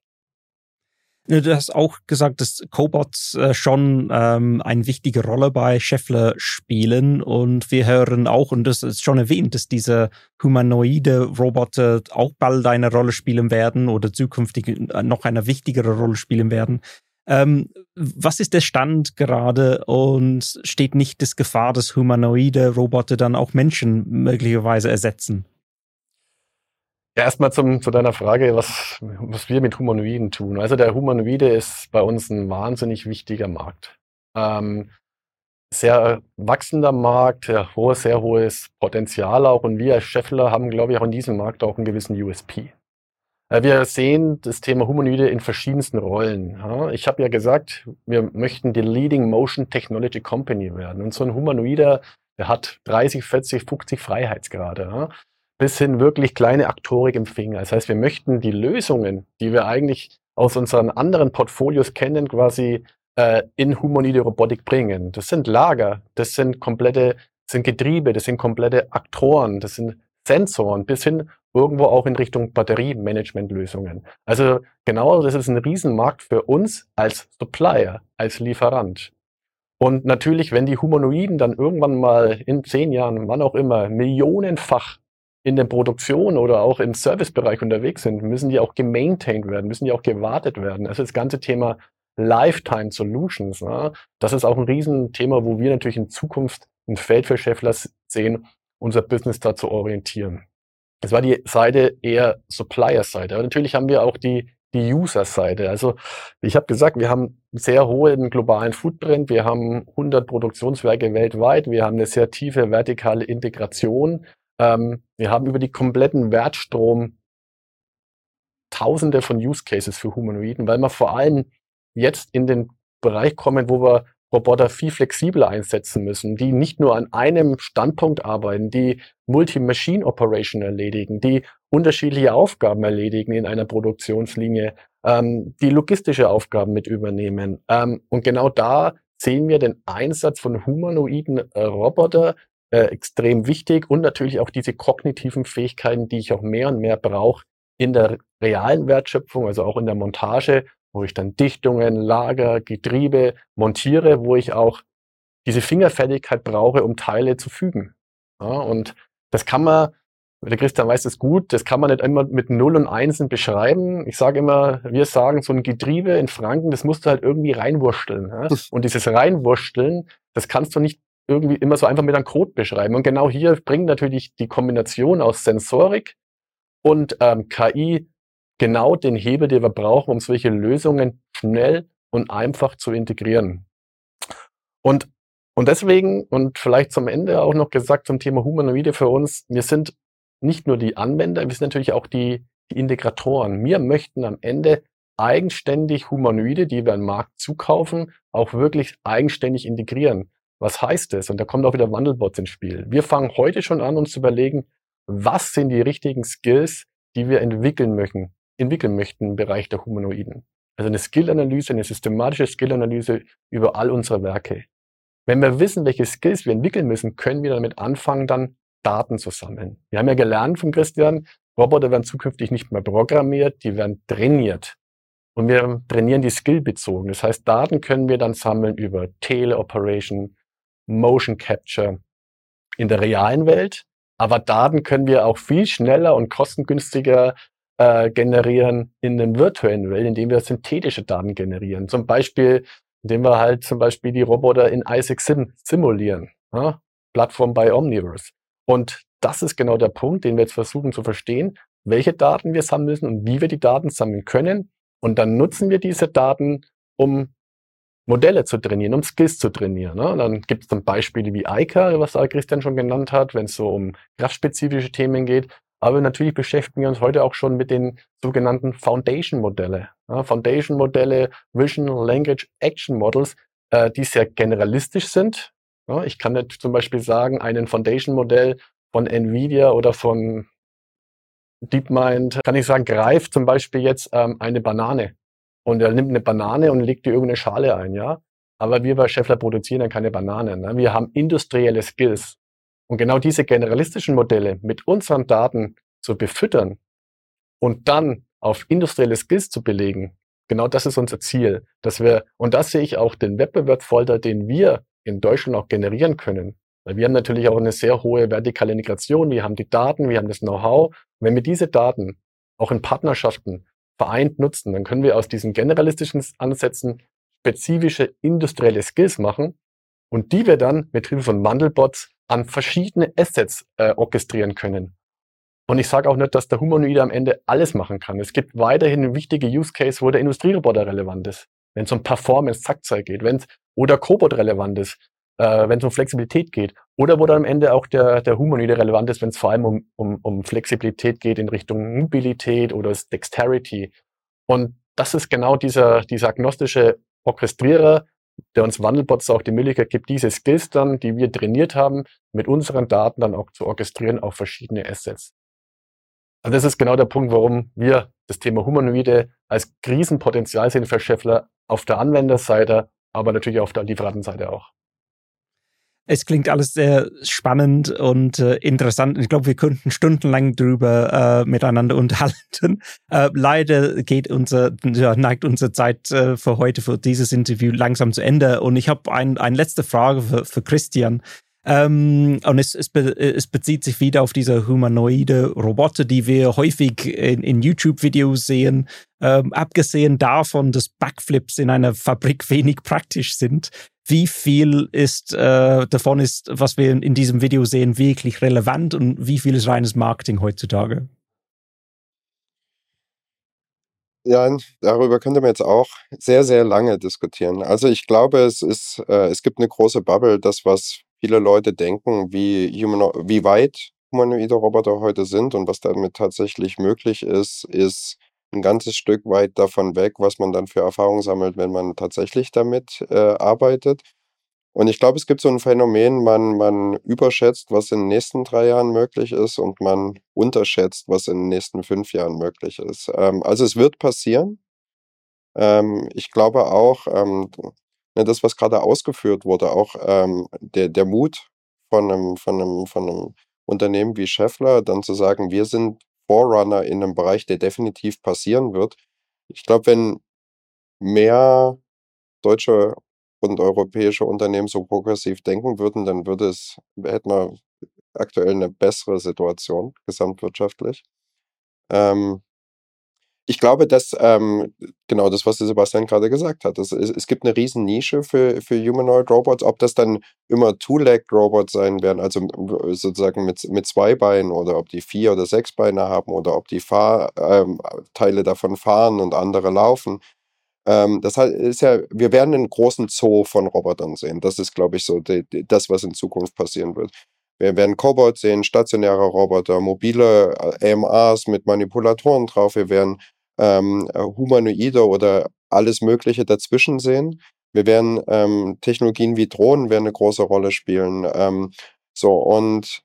Du hast auch gesagt, dass Cobots schon eine wichtige Rolle bei Schaeffler spielen, und wir hören auch, und das ist schon erwähnt, dass diese humanoide Roboter auch bald eine Rolle spielen werden oder zukünftig noch eine wichtigere Rolle spielen werden. Was ist der Stand gerade, und steht nicht das Gefahr, dass humanoide Roboter dann auch Menschen möglicherweise ersetzen? Ja, erstmal zu deiner Frage, was wir mit Humanoiden tun. Also der Humanoide ist bei uns ein wahnsinnig wichtiger Markt. Sehr wachsender Markt, sehr hohes Potenzial auch. Und wir als Schaeffler haben, glaube ich, auch in diesem Markt auch einen gewissen USP. Wir sehen das Thema Humanoide in verschiedensten Rollen. Ich habe ja gesagt, wir möchten die Leading Motion Technology Company werden. Und so ein Humanoider, der hat 30, 40, 50 Freiheitsgrade. Bis hin wirklich kleine Aktorik im Finger. Das heißt, wir möchten die Lösungen, die wir eigentlich aus unseren anderen Portfolios kennen, quasi in humanoide Robotik bringen. Das sind Lager, das sind Getriebe, das sind komplette Aktoren, das sind Sensoren, bis hin irgendwo auch in Richtung Batteriemanagementlösungen. Also genau, das ist ein Riesenmarkt für uns als Supplier, als Lieferant. Und natürlich, wenn die Humanoiden dann irgendwann mal in 10 Jahren, wann auch immer, millionenfach in der Produktion oder auch im Servicebereich unterwegs sind, müssen die auch gemaintained werden, müssen die auch gewartet werden. Also das ganze Thema Lifetime Solutions, das ist auch ein Riesenthema, wo wir natürlich in Zukunft ein Feld für Schaeffler sehen, unser Business da zu orientieren. Das war die Seite eher Supplier-Seite. Aber natürlich haben wir auch die die User-Seite. Also ich habe gesagt, wir haben einen sehr hohen globalen Footprint, wir haben 100 Produktionswerke weltweit, wir haben eine sehr tiefe vertikale Integration, wir haben über die kompletten Wertstrom Tausende von Use Cases für Humanoiden, weil wir vor allem jetzt in den Bereich kommen, wo wir Roboter viel flexibler einsetzen müssen, die nicht nur an einem Standpunkt arbeiten, die Multi-Machine-Operation erledigen, die unterschiedliche Aufgaben erledigen in einer Produktionslinie, die logistische Aufgaben mit übernehmen. Und genau da sehen wir den Einsatz von humanoiden Roboter extrem wichtig und natürlich auch diese kognitiven Fähigkeiten, die ich auch mehr und mehr brauche in der realen Wertschöpfung, also auch in der Montage, wo ich dann Dichtungen, Lager, Getriebe montiere, wo ich auch diese Fingerfertigkeit brauche, um Teile zu fügen. Ja, und das kann man, der Christian weiß das gut, das kann man nicht immer mit Null und Einsen beschreiben. Ich sage immer, wir sagen, so ein Getriebe in Franken, das musst du halt irgendwie reinwursteln. Ja? Und dieses Reinwursteln, das kannst du nicht irgendwie immer so einfach mit einem Code beschreiben. Und genau hier bringt natürlich die Kombination aus Sensorik und KI genau den Hebel, den wir brauchen, um solche Lösungen schnell und einfach zu integrieren. Und deswegen, und vielleicht zum Ende auch noch gesagt zum Thema Humanoide für uns, wir sind nicht nur die Anwender, wir sind natürlich auch die Integratoren. Wir möchten am Ende eigenständig Humanoide, die wir am Markt zukaufen, auch wirklich eigenständig integrieren. Was heißt das? Und da kommt auch wieder Wandelbots ins Spiel. Wir fangen heute schon an, uns zu überlegen, was sind die richtigen Skills, die wir entwickeln möchten im Bereich der Humanoiden. Also eine Skill-Analyse, eine systematische Skill-Analyse über all unsere Werke. Wenn wir wissen, welche Skills wir entwickeln müssen, können wir damit anfangen, dann Daten zu sammeln. Wir haben ja gelernt von Christian, Roboter werden zukünftig nicht mehr programmiert, die werden trainiert. Und wir trainieren die skillbezogen. Das heißt, Daten können wir dann sammeln über Teleoperation, Motion Capture in der realen Welt. Aber Daten können wir auch viel schneller und kostengünstiger generieren in der virtuellen Welt, indem wir synthetische Daten generieren. Zum Beispiel, indem wir halt zum Beispiel die Roboter in Isaac Sim simulieren. Ja? Plattform bei Omniverse. Und das ist genau der Punkt, den wir jetzt versuchen zu verstehen, welche Daten wir sammeln müssen und wie wir die Daten sammeln können. Und dann nutzen wir diese Daten, um Modelle zu trainieren, um Skills zu trainieren. Ne? Dann gibt es dann Beispiele wie Eika, was Christian schon genannt hat, wenn es so um kraftspezifische Themen geht. Aber natürlich beschäftigen wir uns heute auch schon mit den sogenannten Foundation-Modelle. Ja, Foundation-Modelle, Vision, Language, Action Models, die sehr generalistisch sind. Ja, ich kann nicht zum Beispiel sagen, ein Foundation-Modell von NVIDIA oder von DeepMind, kann ich sagen, greift zum Beispiel jetzt eine Banane. Und er nimmt eine Banane und legt die irgendeine Schale ein, ja. Aber wir bei Schaeffler produzieren ja keine Bananen. Ne? Wir haben industrielle Skills. Und genau diese generalistischen Modelle mit unseren Daten zu befüttern und dann auf industrielle Skills zu belegen, genau das ist unser Ziel. Und das sehe ich auch den Wettbewerbsvorteil, den wir in Deutschland auch generieren können. Weil wir haben natürlich auch eine sehr hohe vertikale Integration, wir haben die Daten, wir haben das Know-how. Wenn wir diese Daten auch in Partnerschaften vereint nutzen, dann können wir aus diesen generalistischen Ansätzen spezifische industrielle Skills machen und die wir dann mit Hilfe von Wandelbots an verschiedene Assets orchestrieren können. Und ich sage auch nicht, dass der Humanoide am Ende alles machen kann. Es gibt weiterhin wichtige Use Case, wo der Industrieroboter relevant ist. Wenn es um Performance-Zackzeug geht, oder Cobot relevant ist, wenn es um Flexibilität geht. Oder wo dann am Ende auch der Humanoide relevant ist, wenn es vor allem um Flexibilität geht in Richtung Mobilität oder Dexterity. Und das ist genau dieser agnostische Orchestrierer, der uns Wandelbots auch die Möglichkeit gibt, diese Skills dann, die wir trainiert haben, mit unseren Daten dann auch zu orchestrieren auf verschiedene Assets. Also das ist genau der Punkt, warum wir das Thema Humanoide als Krisenpotenzial sehen für Schaeffler auf der Anwenderseite, aber natürlich auf der Lieferantenseite auch. Es klingt alles sehr spannend und interessant. Ich glaube, wir könnten stundenlang drüber miteinander unterhalten. Leider neigt unsere Zeit für heute, für dieses Interview langsam zu Ende. Und ich habe eine letzte Frage für Christian. Und es bezieht sich wieder auf diese humanoide Roboter, die wir häufig in YouTube-Videos sehen. Abgesehen davon, dass Backflips in einer Fabrik wenig praktisch sind, wie viel davon ist, was wir in diesem Video sehen, wirklich relevant und wie viel ist reines Marketing heutzutage? Ja, darüber könnte man jetzt auch sehr, sehr lange diskutieren. Also ich glaube, es gibt eine große Bubble, das, was viele Leute denken, wie weit humanoide Roboter heute sind und was damit tatsächlich möglich ist ein ganzes Stück weit davon weg, was man dann für Erfahrungen sammelt, wenn man tatsächlich damit arbeitet. Und ich glaube, es gibt so ein Phänomen, man überschätzt, was in den nächsten 3 Jahren möglich ist und man unterschätzt, was in den nächsten 5 Jahren möglich ist. Also, es wird passieren. Ich glaube auch, ne, das, was gerade ausgeführt wurde, auch, der Mut von einem Unternehmen wie Schaeffler, dann zu sagen: „Wir sind Forerunner in einem Bereich, der definitiv passieren wird.“ Ich glaube, wenn mehr deutsche und europäische Unternehmen so progressiv denken würden, dann hätten wir aktuell eine bessere Situation gesamtwirtschaftlich. Ähm, Ich glaube, dass, genau das, was der Sebastian gerade gesagt hat, es gibt eine riesen Nische für Humanoid Robots. Ob das dann immer Two-Legged Robots sein werden, also, sozusagen mit 2 Beinen oder ob die 4 oder 6 Beine haben oder ob die Teile davon fahren und andere laufen. Ist ja, wir werden einen großen Zoo von Robotern sehen. Das ist, glaube ich, so das, was in Zukunft passieren wird. Wir werden Cobots sehen, stationäre Roboter, mobile AMRs mit Manipulatoren drauf. Wir werden Humanoide oder alles Mögliche dazwischen sehen. Wir werden Technologien wie Drohnen werden eine große Rolle spielen. Und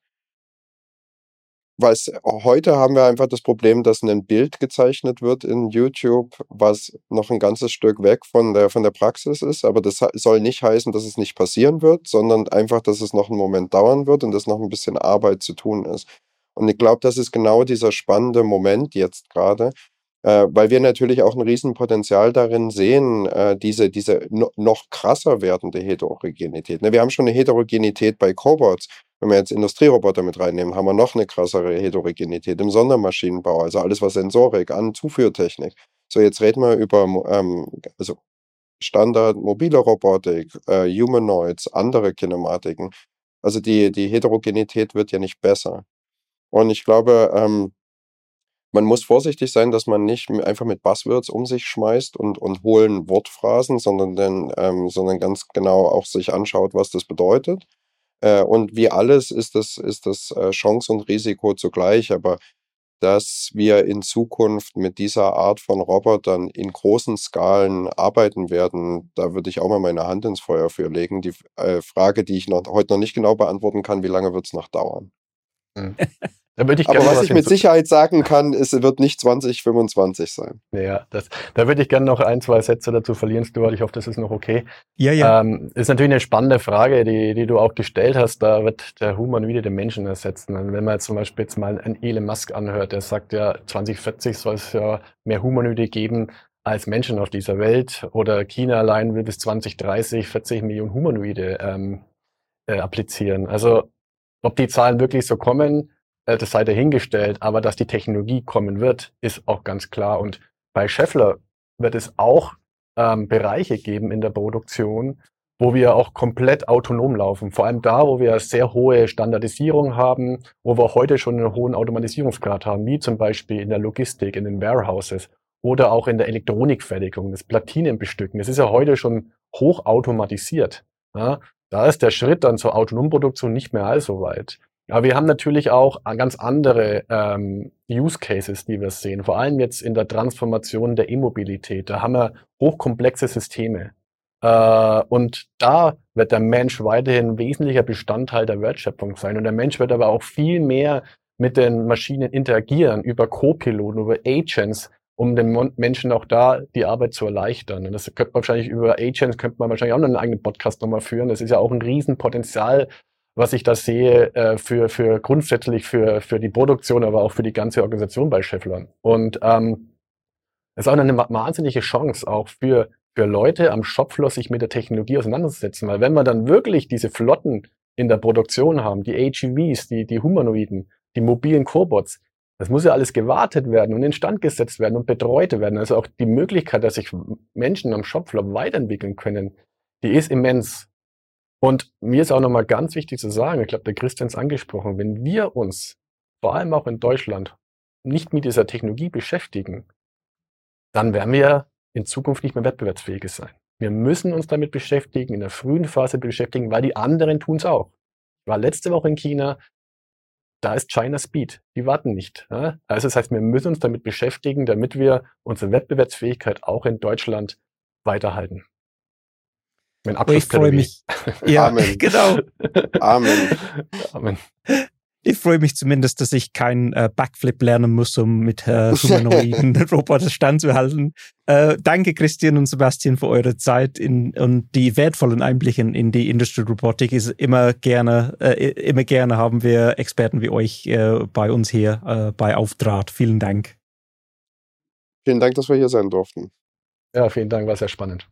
heute haben wir einfach das Problem, dass ein Bild gezeichnet wird in YouTube, was noch ein ganzes Stück weg von der Praxis ist, aber das soll nicht heißen, dass es nicht passieren wird, sondern einfach, dass es noch einen Moment dauern wird und dass noch ein bisschen Arbeit zu tun ist. Und ich glaube, das ist genau dieser spannende Moment jetzt gerade, weil wir natürlich auch ein Riesenpotenzial darin sehen, diese noch krasser werdende Heterogenität, ne? Wir haben schon eine Heterogenität bei Cobots. Wenn wir jetzt Industrieroboter mit reinnehmen, haben wir noch eine krassere Heterogenität im Sondermaschinenbau, also alles, was Sensorik, Zuführtechnik. So, jetzt reden wir über also Standard mobile Robotik, Humanoids, andere Kinematiken. Also die Heterogenität wird ja nicht besser. Und ich glaube, man muss vorsichtig sein, dass man nicht einfach mit Buzzwords um sich schmeißt und hohlen Wortphrasen, sondern ganz genau auch sich anschaut, was das bedeutet. Und wie alles ist das Chance und Risiko zugleich, aber dass wir in Zukunft mit dieser Art von Robotern in großen Skalen arbeiten werden, da würde ich auch mal meine Hand ins Feuer für legen. Die Frage, die ich heute noch nicht genau beantworten kann: Wie lange wird es noch dauern? Mhm. Da würde ich Aber gerne noch was was ich mit hinzu. Sicherheit sagen kann, es wird nicht 2025 sein. Ja, da würde ich gerne noch 1, 2 Sätze dazu verlieren, Stuart. Ich hoffe, das ist noch okay. Ja. Ist natürlich eine spannende Frage, die du auch gestellt hast. Da wird der Humanoide den Menschen ersetzen. Und wenn man jetzt zum Beispiel jetzt mal einen Elon Musk anhört, der sagt ja, 2040 soll es ja mehr Humanoide geben als Menschen auf dieser Welt. Oder China allein will bis 2030 40 Millionen Humanoide applizieren. Also ob die Zahlen wirklich so kommen, das sei dahingestellt, aber dass die Technologie kommen wird, ist auch ganz klar. Und bei Schaeffler wird es auch Bereiche geben in der Produktion, wo wir auch komplett autonom laufen. Vor allem da, wo wir sehr hohe Standardisierung haben, wo wir heute schon einen hohen Automatisierungsgrad haben, wie zum Beispiel in der Logistik, in den Warehouses oder auch in der Elektronikfertigung, das Platinenbestücken. Das ist ja heute schon hochautomatisiert. Ja? Da ist der Schritt dann zur Autonomproduktion nicht mehr allzu weit. Aber wir haben natürlich auch ganz andere Use Cases, die wir sehen. Vor allem jetzt in der Transformation der E-Mobilität. Da haben wir hochkomplexe Systeme. Und da wird der Mensch weiterhin ein wesentlicher Bestandteil der Wertschöpfung sein. Und der Mensch wird aber auch viel mehr mit den Maschinen interagieren, über Co-Piloten, über Agents, um dem Menschen auch da die Arbeit zu erleichtern. Und das könnte man wahrscheinlich über Agents, könnte man wahrscheinlich auch noch einen eigenen Podcast nochmal führen. Das ist ja auch ein Riesenpotenzial, was ich da sehe, für grundsätzlich für die Produktion, aber auch für die ganze Organisation bei Schaeffler. Und das ist auch eine wahnsinnige Chance auch für Leute am Shopfloor, sich mit der Technologie auseinanderzusetzen. Weil wenn wir dann wirklich diese Flotten in der Produktion haben, die AGVs, die Humanoiden, die mobilen Cobots, das muss ja alles gewartet werden und instand gesetzt werden und betreut werden. Also auch die Möglichkeit, dass sich Menschen am Shopfloor weiterentwickeln können, die ist immens. Und mir ist auch nochmal ganz wichtig zu sagen, ich glaube, der Christian ist angesprochen, wenn wir uns vor allem auch in Deutschland nicht mit dieser Technologie beschäftigen, dann werden wir in Zukunft nicht mehr wettbewerbsfähig sein. Wir müssen uns damit beschäftigen, in der frühen Phase beschäftigen, weil die anderen tun es auch. Ich war letzte Woche in China, da ist China Speed. Die warten nicht. Ja? Also das heißt, wir müssen uns damit beschäftigen, damit wir unsere Wettbewerbsfähigkeit auch in Deutschland weiterhalten. Ich freue mich. Ja, Amen. Genau. Amen. Amen. Ich freue mich zumindest, dass ich keinen Backflip lernen muss, um mit humanoiden Robotern standzuhalten. Danke, Christian und Sebastian, für eure Zeit und die wertvollen Einblicke in die Industry Robotik. Ist immer gerne haben wir Experten wie euch bei uns hier bei Auf Draht. Vielen Dank. Vielen Dank, dass wir hier sein durften. Ja, vielen Dank, war sehr spannend.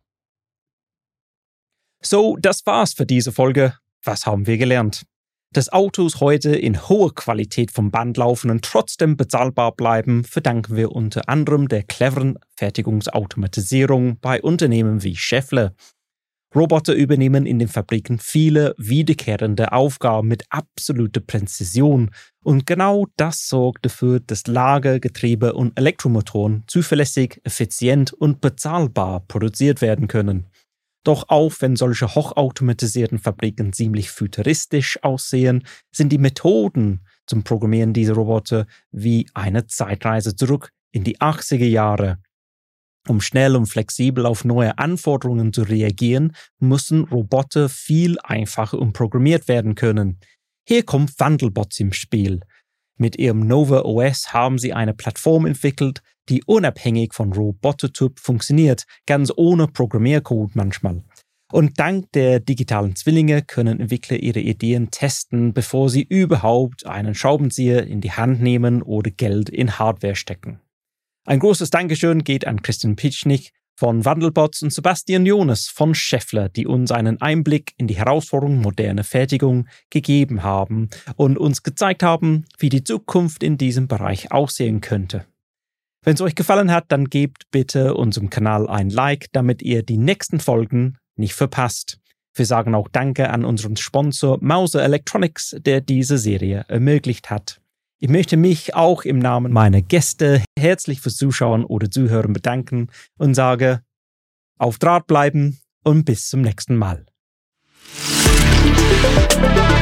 So, das war's für diese Folge. Was haben wir gelernt? Dass Autos heute in hoher Qualität vom Band laufen und trotzdem bezahlbar bleiben, verdanken wir unter anderem der cleveren Fertigungsautomatisierung bei Unternehmen wie Schaeffler. Roboter übernehmen in den Fabriken viele wiederkehrende Aufgaben mit absoluter Präzision und genau das sorgt dafür, dass Lager, Getriebe und Elektromotoren zuverlässig, effizient und bezahlbar produziert werden können. Doch auch wenn solche hochautomatisierten Fabriken ziemlich futuristisch aussehen, sind die Methoden zum Programmieren dieser Roboter wie eine Zeitreise zurück in die 80er Jahre. Um schnell und flexibel auf neue Anforderungen zu reagieren, müssen Roboter viel einfacher programmiert werden können. Hier kommt Wandelbots im Spiel. Mit ihrem Nova OS haben sie eine Plattform entwickelt, die unabhängig von Robotertyp funktioniert, ganz ohne Programmiercode manchmal. Und dank der digitalen Zwillinge können Entwickler ihre Ideen testen, bevor sie überhaupt einen Schraubenzieher in die Hand nehmen oder Geld in Hardware stecken. Ein großes Dankeschön geht an Christian Pitschnik von Wandelbots und Sebastian Jonas von Schaeffler, die uns einen Einblick in die Herausforderungen moderner Fertigung gegeben haben und uns gezeigt haben, wie die Zukunft in diesem Bereich aussehen könnte. Wenn es euch gefallen hat, dann gebt bitte unserem Kanal ein Like, damit ihr die nächsten Folgen nicht verpasst. Wir sagen auch Danke an unseren Sponsor Mouser Electronics, der diese Serie ermöglicht hat. Ich möchte mich auch im Namen meiner Gäste herzlich fürs Zuschauen oder Zuhören bedanken und sage, auf Draht bleiben und bis zum nächsten Mal.